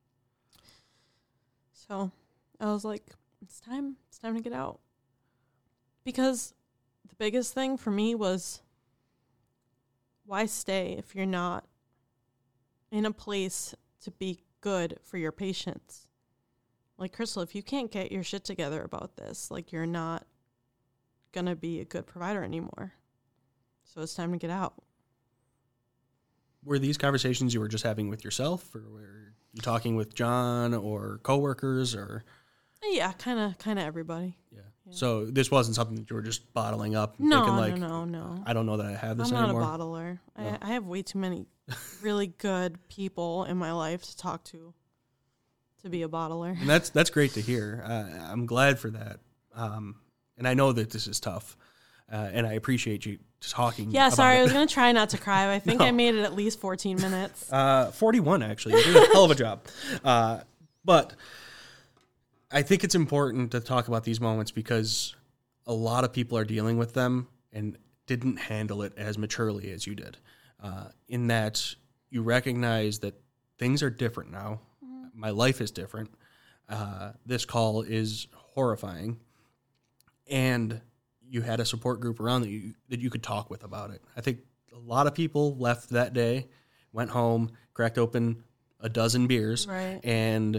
So I was like, it's time. It's time to get out. Because the biggest thing for me was, why stay if you're not in a place to be good for your patients? Like, Crystal, if you can't get your shit together about this, like, you're not going to be a good provider anymore. So it's time to get out. Were these conversations you were just having with yourself, or were you talking with John or coworkers, or? Yeah, kind of kind of everybody. Yeah. So this wasn't something that you were just bottling up and No, thinking like, no, no, no. I don't know that I have this I'm not anymore. a bottler. No. I, I have way too many really good people in my life to talk to to be a bottler. And that's that's great to hear. Uh, I'm glad for that. Um, and I know that this is tough, uh, and I appreciate you talking. Yeah, about sorry. it. I was going to try not to cry. But I think No. I made it at least fourteen minutes. Uh, forty-one, actually. You did a hell of a job. Uh, but I think it's important to talk about these moments because a lot of people are dealing with them and didn't handle it as maturely as you did. Uh, in that you recognize that things are different now. Mm-hmm. My life is different. Uh, this call is horrifying. And you had a support group around that you, that you could talk with about it. I think a lot of people left that day, went home, cracked open a dozen beers, Right. and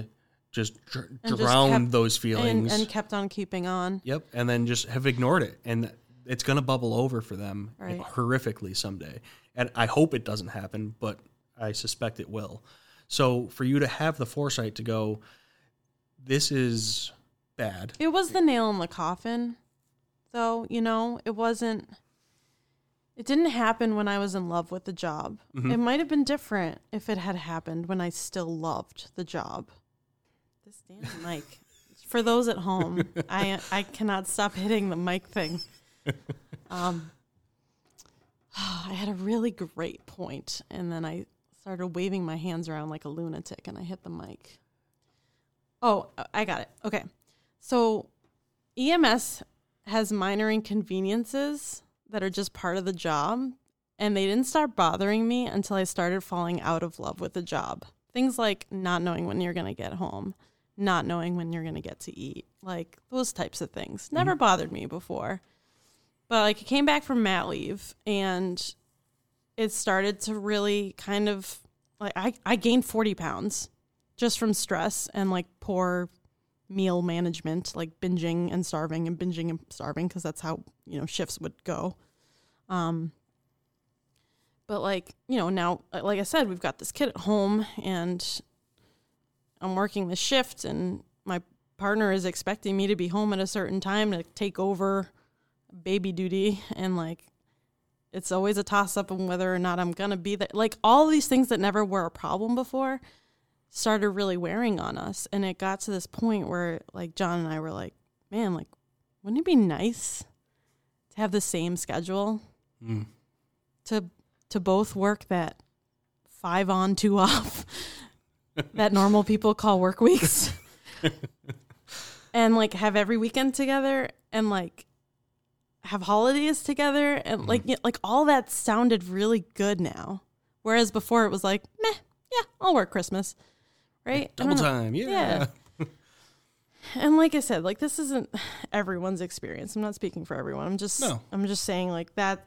just dr- And just drowned kept- those feelings. And, and kept on keeping on. Yep, and then just have ignored it, and it's going to bubble over for them Right. horrifically someday. And I hope it doesn't happen, but I suspect it will. So for you to have the foresight to go, this is bad. It was the nail in the coffin, though, you know, it wasn't, it didn't happen when I was in love with the job. Mhm. It might have been different if it had happened when I still loved the job. This damn mic. For those at home, I I cannot stop hitting the mic thing. Um, I had a really great point, and then I started waving my hands around like a lunatic, and I hit the mic. Oh, I got it. Okay. So E M S has minor inconveniences that are just part of the job, and they didn't start bothering me until I started falling out of love with the job. Things like not knowing when you're going to get home, not knowing when you're going to get to eat, like those types of things. Never mm-hmm. bothered me before. But like I came back from mat leave, and it started to really kind of, like I, I gained forty pounds just from stress and like poor meal management, like binging and starving and binging and starving, because that's how, you know, shifts would go. Um, but like, you know, now, like I said, we've got this kid at home, and I'm working the shift, and my partner is expecting me to be home at a certain time to take over baby duty, and like it's always a toss up on whether or not I'm gonna be there. Like all these things that never were a problem before started really wearing on us, and it got to this point where like John and I were like, man, like wouldn't it be nice to have the same schedule, mm. to to both work that five on, two off that normal people call work weeks, and like have every weekend together, and like have holidays together, and like mm. like all that sounded really good now. Whereas before it was like, meh, yeah, I'll work Christmas, right? Double time, yeah. yeah. And like I said, like this isn't everyone's experience. I'm not speaking for everyone. I'm just no. I'm just saying like that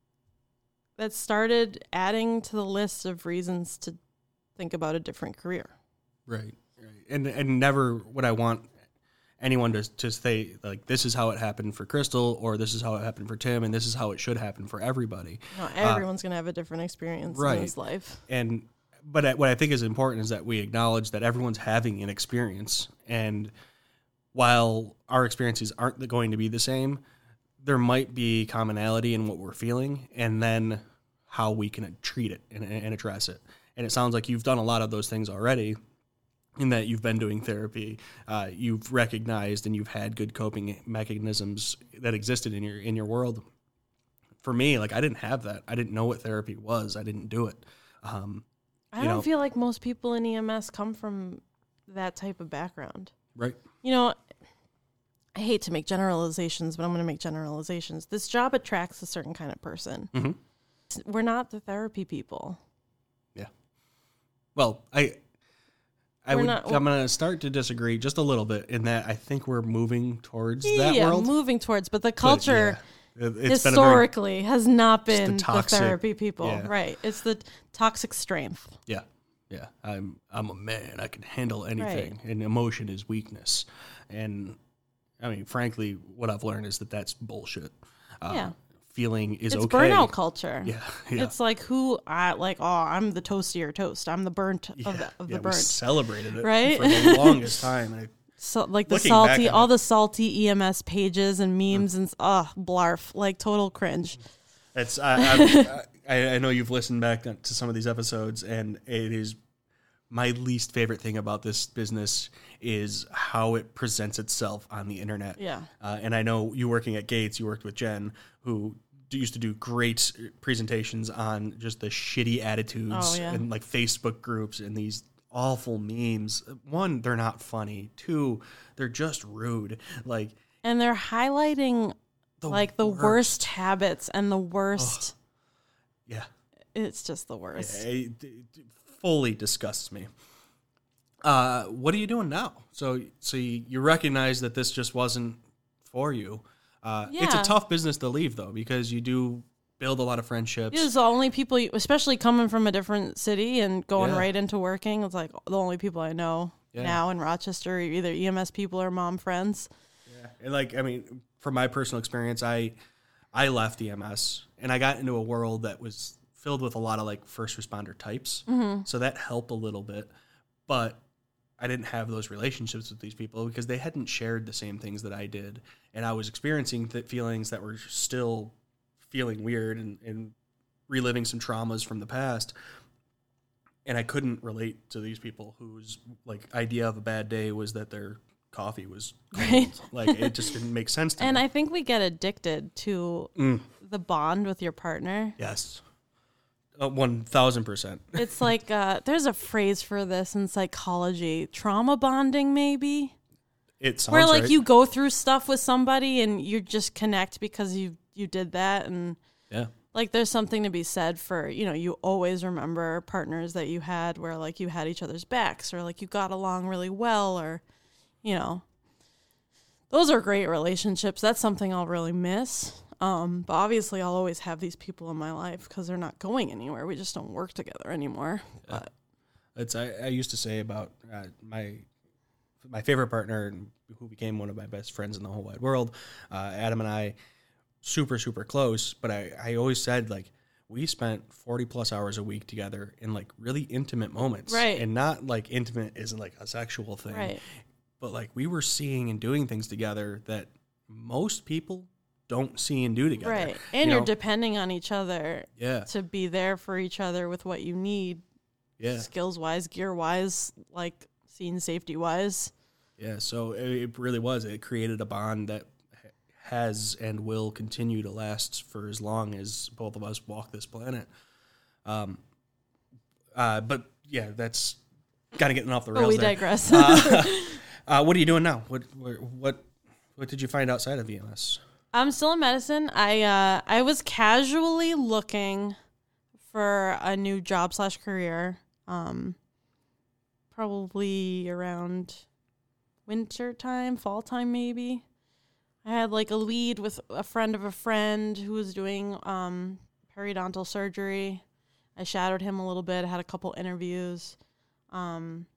that started adding to the list of reasons to think about a different career. Right, right. And and never would I want anyone to to say like this is how it happened for Crystal, or this is how it happened for Tim, and this is how it should happen for everybody. No, everyone's uh, gonna have a different experience right. in this life. And but what I think is important is that we acknowledge that everyone's having an experience, and while our experiences aren't going to be the same, there might be commonality in what we're feeling, and then how we can treat it and, and address it. And it sounds like you've done a lot of those things already, in that you've been doing therapy, uh, you've recognized and you've had good coping mechanisms that existed in your in your world. For me, like I didn't have that. I didn't know what therapy was. I didn't do it. Um, I don't know, feel like most people in E M S come from that type of background. Right. You know, I hate to make generalizations, but I'm going to make generalizations. This job attracts a certain kind of person. Mm-hmm. We're not the therapy people. Yeah. Well, I... I We're would, not, well, I'm going to start to disagree just a little bit in that I think we're moving towards yeah, that world. Yeah, moving towards. But the culture but, yeah, it, historically very, has not been the, toxic, the therapy people. Yeah. Right. It's the toxic strength. Yeah. Yeah. I'm I'm a man. I can handle anything. Right. And emotion is weakness. And, I mean, frankly, what I've learned is that that's bullshit. Uh, yeah. Feeling is it's okay. It's burnout culture. Yeah, yeah. It's like who I like. Oh, I'm the toastier toast. I'm the burnt yeah, of the of yeah, the burnt. We celebrated it right for the longest time. I, so like the salty, all it. the salty E M S pages and memes mm. and oh blarf, like total cringe. It's I, I I know you've listened back to some of these episodes, and it is my least favorite thing about this business is how it presents itself on the internet. Yeah, uh, and I know you working at Gates, you worked with Jen, who used to do great presentations on just the shitty attitudes oh, yeah. and like Facebook groups and these awful memes. One, they're not funny. Two, they're just rude. Like, and they're highlighting the like the worst, worst habits and the worst. Oh, yeah, it's just the worst. Yeah, it, it fully disgusts me. Uh, what are you doing now? So, so you, you recognize that this just wasn't for you. Uh, yeah. It's a tough business to leave, though, because you do build a lot of friendships. It's the only people, especially coming from a different city and going yeah. right into working. It's like the only people I know. yeah. now in Rochester, either E M S people or mom friends. Yeah, and like I mean, from my personal experience, I I left E M S and I got into a world that was filled with a lot of like first responder types, Mm-hmm. so that helped a little bit, but I didn't have those relationships with these people because they hadn't shared the same things that I did, and I was experiencing th- feelings that were still feeling weird and, and reliving some traumas from the past. And I couldn't relate to these people whose like idea of a bad day was that their coffee was cold. Right. Like it just didn't make sense to And me. I think we get addicted to Mm. the bond with your partner. Yes. Uh, one thousand percent. It's like, uh, there's a phrase for this in psychology, trauma bonding maybe, It sounds where like right. you go through stuff with somebody and you just connect because you, you did that. And Yeah. like there's something to be said for, you know, you always remember partners that you had where like you had each other's backs or like you got along really well, or, you know, those are great relationships. That's something I'll really miss. Um, but obviously I'll always have these people in my life because they're not going anywhere. We just don't work together anymore. Yeah. But It's I, I used to say about uh, my my favorite partner and who became one of my best friends in the whole wide world, uh, Adam and I, super super close. But I, I always said like we spent forty plus hours a week together in like really intimate moments, Right. And not like intimate isn't like a sexual thing, right. but like we were seeing and doing things together that most people don't see and do together, Right. And You you're know? depending on each other Yeah, to be there for each other with what you need, yeah, skills wise, gear wise, like scene safety wise. yeah. So it, it really was. It created a bond that ha- has and will continue to last for as long as both of us walk this planet. Um, uh, but yeah, that's kind of getting off the But rails. we there. digress. uh, uh, what are you doing now? What what what what did you find outside of E M S? I'm still in medicine. I uh, I was casually looking for a new job slash career, um, probably around winter time, fall time maybe. I had like a lead with a friend of a friend who was doing um, periodontal surgery. I shadowed him a little bit, had a couple interviews. Um,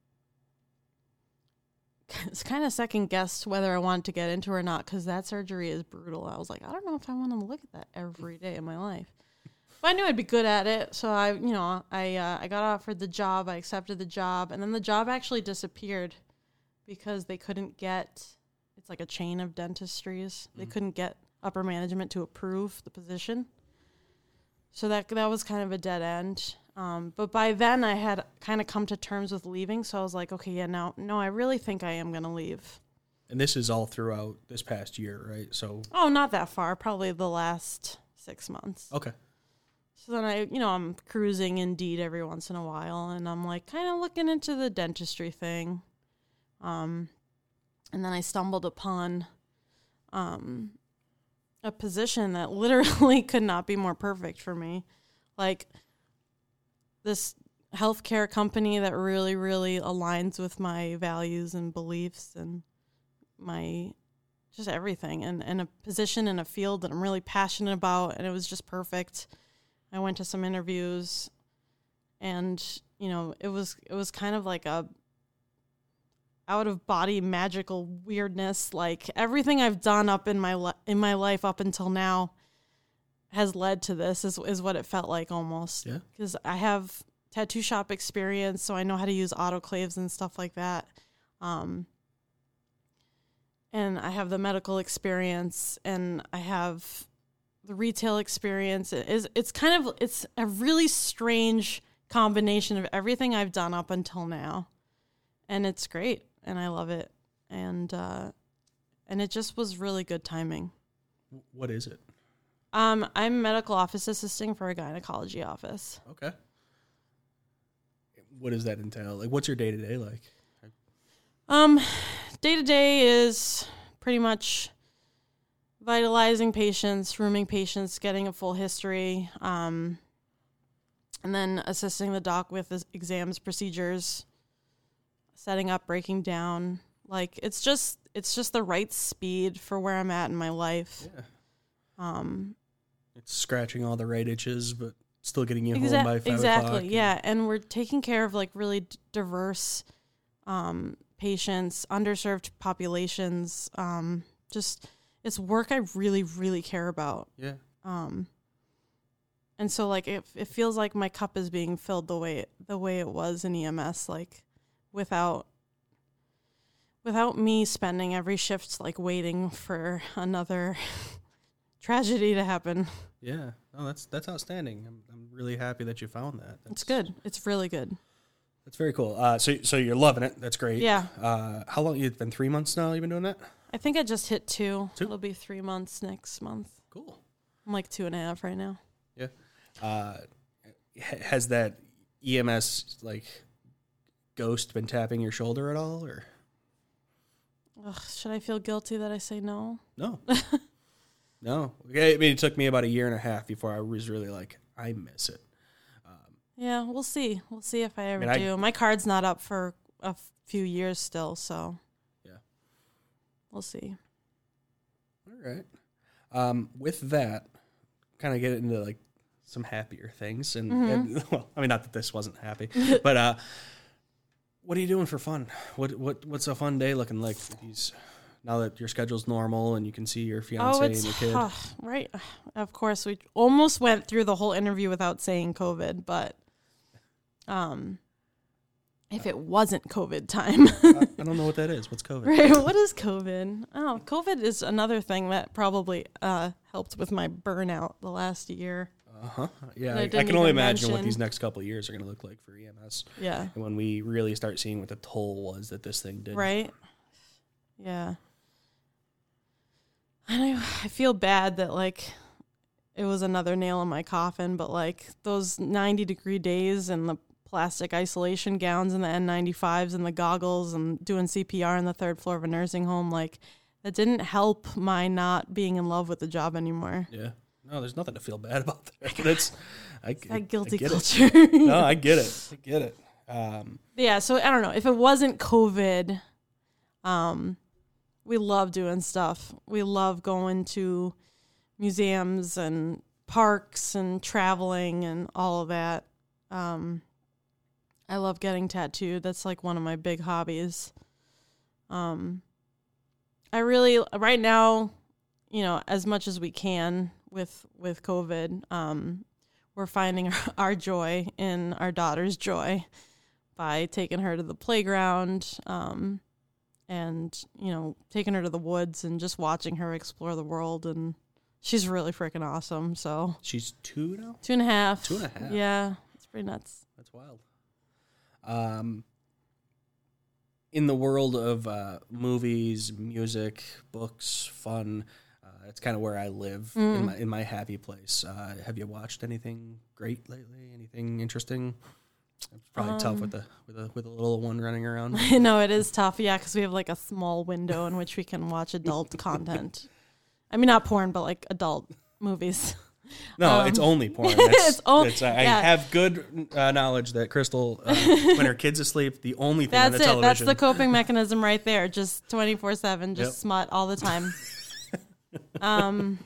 it's kind of second guessed whether I wanted to get into it or not because that surgery is brutal. I was like, I don't know if I want to look at that every day of my life. But I knew I'd be good at it, so I, you know, I uh, I got offered the job. I accepted the job, and then the job actually disappeared because they couldn't get. It's like a chain of dentistries. They couldn't get upper management to approve the position. So that that was kind of a dead end. Um, but by then I had kind of come to terms with leaving. So I was like, okay, yeah, now, no, I really think I am going to leave. And this is all throughout this past year, right? So Oh, not that far. Probably the last six months. okay, So then I, you know, I'm cruising Indeed every once in a while. And I'm like kind of looking into the dentistry thing. Um, and then I stumbled upon um, a position that literally could not be more perfect for me. Like, this healthcare company that really, really aligns with my values and beliefs and my just everything, and, and a position in a field that I'm really passionate about, and it was just perfect. I went to some interviews, and you know, it was it was kind of like a out of body magical weirdness. Like everything I've done up in my li- in my life up until now has led to this. Is is what it felt like almost. Yeah. Because I have tattoo shop experience, so I know how to use autoclaves and stuff like that. Um, and I have the medical experience, and I have the retail experience. It is it's kind of it's a really strange combination of everything I've done up until now, and it's great, and I love it, and uh, and it just was really good timing. what is it? Um, I'm a medical office assisting for a gynecology office. Okay. What does that entail? Like, what's your day to day like? Um, day to day is pretty much vitalizing patients, rooming patients, getting a full history, um, and then assisting the doc with his exams, procedures, setting up, breaking down. Like it's just it's just the right speed for where I'm at in my life. Yeah. Um, It's scratching all the right itches, but still getting you home Exa- by five exactly, o'clock. yeah. And we're taking care of like really d- diverse um, patients, underserved populations. Um, just it's work I really, really care about. Yeah. Um, and so like it, it feels like my cup is being filled the way the way it was in E M S, like without without me spending every shift like waiting for another tragedy to happen. Yeah. No, that's that's outstanding. I'm I'm really happy that you found that. That's, It's good. It's really good. That's very cool. Uh, so so you're loving it. That's great. Yeah. Uh, how long? You've been three months now. You've been doing that. I think I just hit two. Two? It'll be three months next month. Cool. I'm like two and a half right now. Yeah. Uh, has that E M S like ghost been tapping your shoulder at all, or Ugh, should I feel guilty that I say no? no? No. Okay. I mean, it took me about a year and a half before I was really like, I miss it. Yeah, we'll see. We'll see if I ever I mean, I- do. My card's not up for a few years still, so Yeah. we'll see. All right. Um, with that, kind of get into like some happier things, and, Mm-hmm. and well, I mean, not that this wasn't happy, but uh, what are you doing for fun? What what what's a fun day looking like for these? Now that your schedule's normal and you can see your fiance Oh, and it's your kid. uh, right. Of course, we almost went through the whole interview without saying COVID, but um, if it wasn't COVID time, I, I don't know what that is. What's COVID? right? What is COVID? Oh, COVID is another thing that probably uh, helped with my burnout the last year. Uh huh. Yeah, That I I, I didn't can only even imagine what mention. these next couple of years are going to look like for E M S, Yeah. and when we really start seeing what the toll was that this thing did. Right? Yeah. And I, I feel bad that, like, it was another nail in my coffin, but, like, those ninety degree days and the plastic isolation gowns and the N ninety-fives and the goggles and doing C P R on the third floor of a nursing home, like, that didn't help my not being in love with the job anymore. Yeah. No, there's nothing to feel bad about there. That's I, That guilty I get culture. It. No, I get it. I get it. Um, Yeah, so I don't know. If it wasn't COVID, um, we love doing stuff. We love going to museums and parks and traveling and all of that. Um, I love getting tattooed. That's like one of my big hobbies. Um, I really, right now, you know, as much as we can with, with COVID, um, we're finding our, our joy in our daughter's joy by taking her to the playground, um, and, you know, taking her to the woods and just watching her explore the world. And she's really freaking awesome. So she's two now. two and a half. Two and a half. Yeah. It's pretty nuts. That's wild. Um, in the world of uh, movies, music, books, fun, uh, it's kind of where I live Mm. in my in my happy place. Uh, have you watched anything great lately? Anything interesting? It's probably Um, tough with the with a with a little one running around. I know it is tough. Yeah. Cause we have like a small window in which we can watch adult content. I mean, not porn, but like adult movies. No, Um, it's only porn. That's, it's on- that's, I, yeah. I have good uh, knowledge that Crystal, uh, when her kid's asleep, the only thing on That's the it. television. That's the coping mechanism right there. Just twenty-four seven, just Yep. smut all the time. um,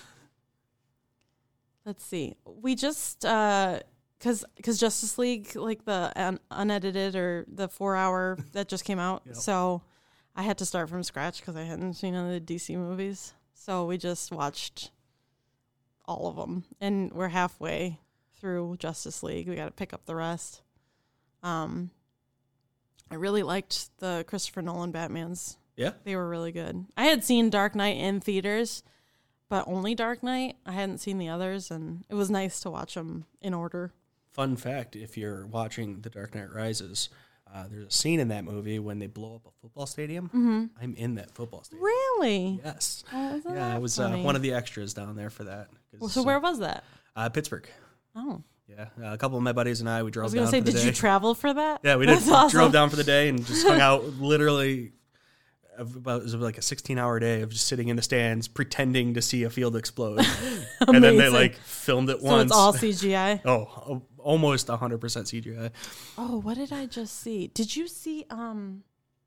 let's see. We just, uh, cause, cause Justice League, like the un- unedited or the four hour that just came out. Yep. So I had to start from scratch cause I hadn't seen any of the D C movies. So we just watched all of them and we're halfway through Justice League. We got to pick up the rest. Um, I really liked the Christopher Nolan Batmans. Yeah? They were really good. I had seen Dark Knight in theaters, but only Dark Knight. I hadn't seen the others, and it was nice to watch them in order. Fun fact, if you're watching The Dark Knight Rises, uh, there's a scene in that movie when they blow up a football stadium. Mm-hmm. I'm in that football stadium. Really? Yes. Oh, isn't Yeah, that I was uh, funny? one of the extras down there for that. 'Cause, Well, so where was that? Uh, Pittsburgh. Oh, Yeah, uh, a couple of my buddies and I, we I drove was down gonna say, for the did day. you travel for that? Yeah, we did. That's awesome. Drove down for the day and just hung out. Literally, about it was like a sixteen-hour day of just sitting in the stands, pretending to see a field explode, and then they Amazing. like filmed it So once. it's all C G I. oh, almost one hundred percent C G I. Oh, what did I just see? Did you see? Um.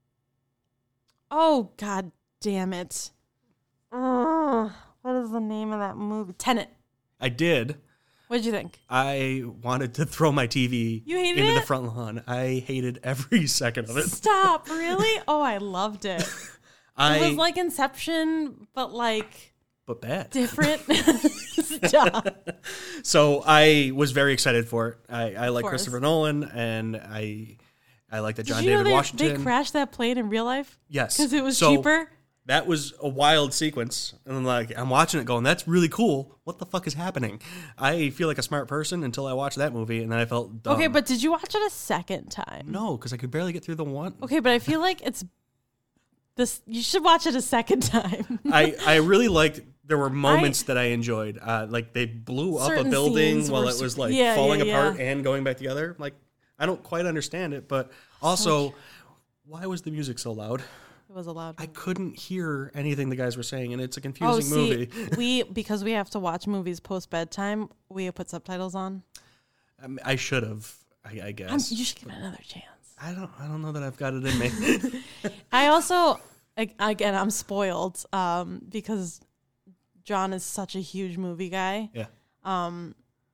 Oh God damn it! Ugh, what is the name of that movie? Tenet. I did. What'd you think? I wanted to throw my T V You hated into it? the front lawn. I hated every second of it. Stop, really? Oh, I loved it. I, It was like Inception, but like but bad. different. Stop. So I was very excited for it. I, I like course. Christopher Nolan, and I I like that John Did you know David they, Washington. they crashed that plane in real life? Yes, Because it was So cheaper? That was a wild sequence, and I'm like, I'm watching it, going, "That's really cool. What the fuck is happening?" I feel like a smart person until I watched that movie, and then I felt dumb. Okay, but did you watch it a second time? no, because I could barely get through the one. Okay, but I feel like it's this. You should watch it a second time. I, I really liked. There were moments that I enjoyed. Uh, like they blew up a Certain building scenes while were it was su- like yeah, falling yeah, apart yeah. and going back together. Like I don't quite understand it, but also, why was the music so loud? It was a loud I movie. couldn't hear anything the guys were saying, and it's a Oh, confusing see, movie. we because we have to watch movies post bedtime. We put subtitles on. I, mean, I should have, I, I I'm, guess. you should give it another chance. I don't. I don't know that I've got it in me. I also, ag- again, I'm spoiled um, because John is such a huge movie guy. Yeah. Um,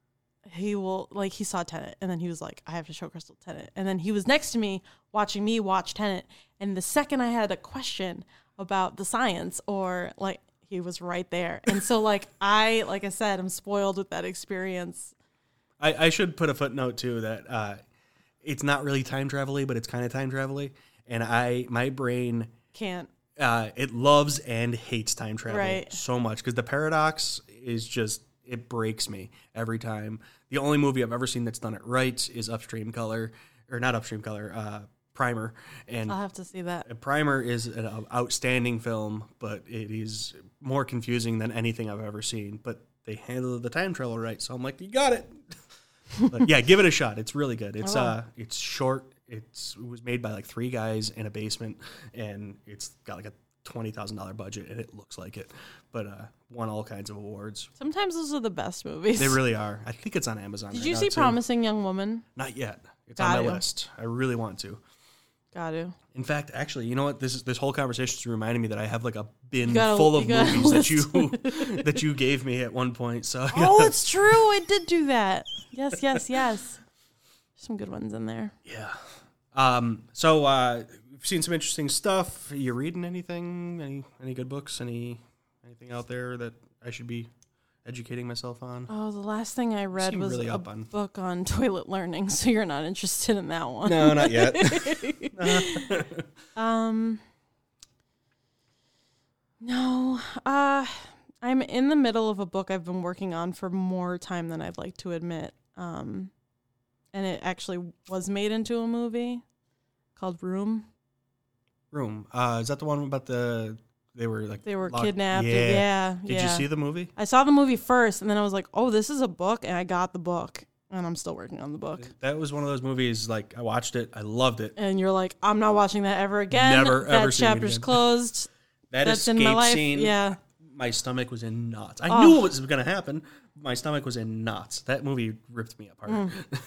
he will like he saw Tenet, and then he was like, "I have to show Crystal Tenet," and then he was next to me watching me watch Tenet, and the second I had a question about the science or like he was right there, and so like I like I said, I'm spoiled with that experience. I, I should put a footnote too that uh, it's not really time travel-y, but it's kind of time travel-y, and I my brain Can't. uh, it loves and hates time travel Right. so much because the paradox is just it breaks me every time. The only movie I've ever seen that's done it right is Upstream Color, or not Upstream Color, uh, Primer, and I'll have to see that. Primer is an outstanding film, but it is more confusing than anything I've ever seen. But they handled the time travel right, so I'm like, you got it. But yeah, give it a shot. It's really good. It's I will. uh, it's short. It's it was made by like three guys in a basement, and it's got like a twenty thousand dollar budget, and it looks like it. But uh, won all kinds of awards. Sometimes those are the best movies. They really are. I think it's on Amazon. Did right you now, see too. Promising Young Woman? Not yet. It's Got on my to. list. I really want to. Got to. In fact, actually, you know what? This is this whole conversation is reminding me that I have like a bin gotta- full of you gotta movies that you list. that you gave me at one point. So Oh, it's true. I did do that. Yes, yes, yes. Some good ones in there. yeah. Um. So uh, we've seen some interesting stuff. You reading anything? Any any good books? Any anything out there that I should be educating myself on? Oh, the last thing I read seem was really a up on- book on toilet learning, so you're not interested in that one. No, not yet. Um, no. Uh, I'm in the middle of a book I've been working on for more time than I'd like to admit. Um, and it actually was made into a movie called Room. Room. Uh, is that the one about the they were like They were locked- kidnapped. Yeah. Yeah. yeah Did you see the movie? I saw the movie first, and then I was like, "Oh, this is a book," and I got the book, and I'm still working on the book. That was one of those movies. Like I watched it. I loved it. And you're like, "I'm not watching that ever again." Never, that ever seen it chapter's again. closed. That That's escape in my life. scene. Yeah. My stomach was in knots. I Oh. knew it was going to happen. My stomach was in knots. That movie ripped me apart.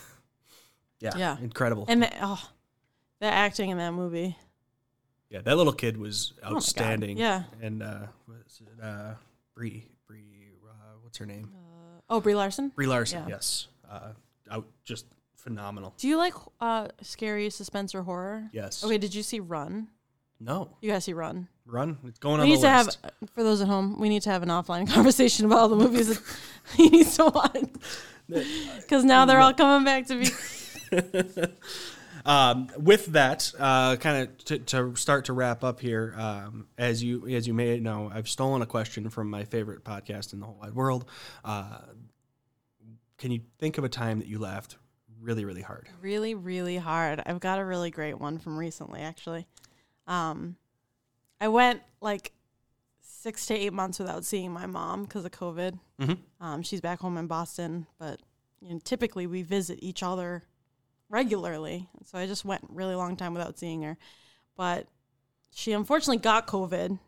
yeah, Yeah. incredible. And the, oh, the acting in that movie. yeah, that little kid was Oh my God. outstanding. Yeah. and uh, what is it? Uh, Brie, Brie, uh, what's her name? Oh, Brie Larson. Brie Larson. yeah. Yes, uh, out just phenomenal. Do you like uh, scary suspense or horror? Yes. Okay, did you see Run? No, You guys see Run? Run. It's going We on need the to list. have, for those at home, we need to have an offline conversation about all the movies that he needs to watch. Because now they're all coming back to me. Um, with that, uh, kind of to, to start to wrap up here, um, as you as you may know, I've stolen a question from my favorite podcast in the whole wide world. Uh, can you think of a time that you laughed really, really hard? Really, really hard. I've got a really great one from recently, actually. Um, I went like six to eight months without seeing my mom because of COVID. Mm-hmm. Um, she's back home in Boston, but you know, typically we visit each other regularly. So I just went a really long time without seeing her. But she unfortunately got COVID.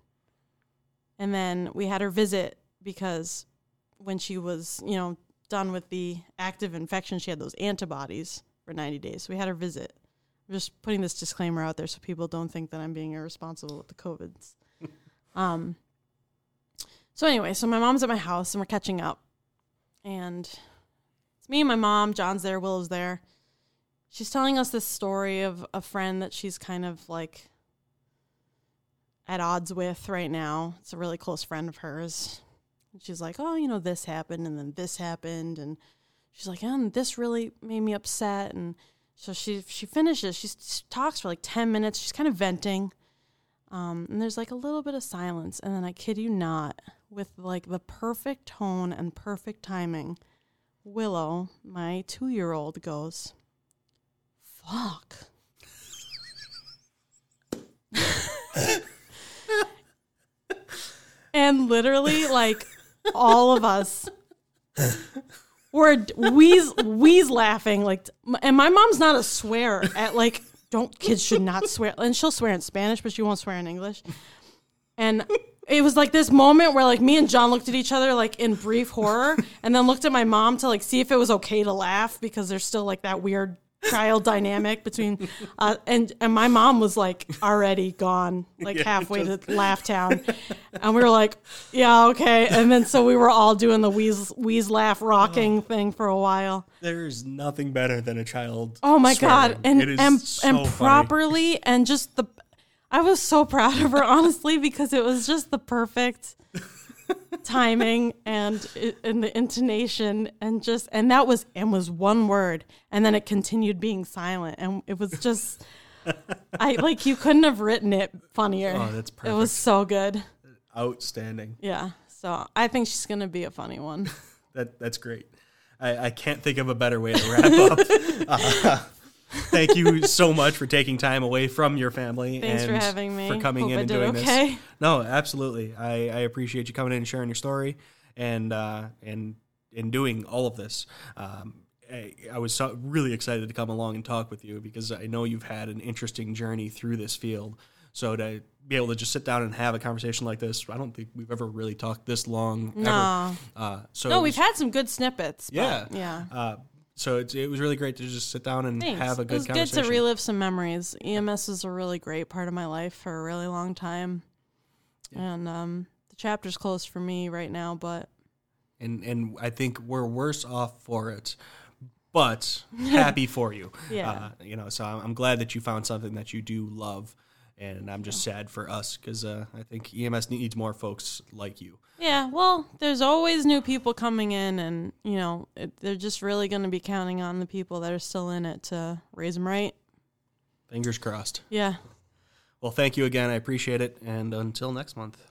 And then we had her visit because when she was, you know, done with the active infection, she had those antibodies for ninety days. So we had her visit. I'm just putting this disclaimer out there so people don't think that I'm being irresponsible with the COVIDs. um. So anyway, so my mom's at my house and we're catching up. And me and my mom. John's there. Willow's there. She's telling us this story of a friend that she's kind of like at odds with right now. It's a really close friend of hers. And she's like, oh, you know, this happened and then this happened. And she's like, oh, and this really made me upset. And so she she finishes. She, she talks for like ten minutes. She's kind of venting. Um, and there's like a little bit of silence. And then I kid you not, with like the perfect tone and perfect timing, Willow, my two-year-old, goes, fuck. And literally, like, all of us were wheeze, wheeze laughing. Like, and my mom's not a swearer at, like, don't, kids should not swear. And she'll swear in Spanish, but she won't swear in English. And it was like this moment where, like, me and John looked at each other, like, in brief horror, and then looked at my mom to, like, see if it was okay to laugh, because there's still, like, that weird child dynamic between, uh, and, and my mom was, like, already gone, like, yeah, halfway just... to Laugh Town. And we were like, yeah, okay. And then so we were all doing the wheeze, wheeze laugh rocking oh. thing for a while. There's nothing better than a child Oh, my swearing. God. And, it is and, so and properly, funny. And just the... I was so proud of her, honestly, because it was just the perfect timing and and the intonation, and just and that was and was one word, and then it continued being silent, and it was just I like you couldn't have written it funnier. Oh, that's perfect. It was so good, outstanding. Yeah, so I think she's gonna be a funny one. that that's great. I, I can't think of a better way to wrap up. uh, Thank you so much for taking time away from your family. Thanks and for having me. For coming Hope in I and did doing okay. this. No, absolutely. I, I appreciate you coming in and sharing your story and uh, and and doing all of this. Um, I, I was so, really excited to come along and talk with you, because I know you've had an interesting journey through this field. So to be able to just sit down and have a conversation like this, I don't think we've ever really talked this long. No. Ever. Uh, so no, was, we've had some good snippets. Yeah. But yeah. Uh, So it's, it was really great to just sit down and Thanks. have a good conversation. It was conversation. good to relive some memories. E M S is a really great part of my life for a really long time. Yeah. And um, the chapter's closed for me right now, but... And and I think we're worse off for it, but happy for you. Yeah. Uh, you know, so I'm, I'm glad that you found something that you do love, and I'm just yeah. sad for us, because uh, I think E M S needs more folks like you. Yeah, well, there's always new people coming in, and, you know, it, they're just really going to be counting on the people that are still in it to raise them right. Fingers crossed. Yeah. Well, thank you again. I appreciate it, and until next month.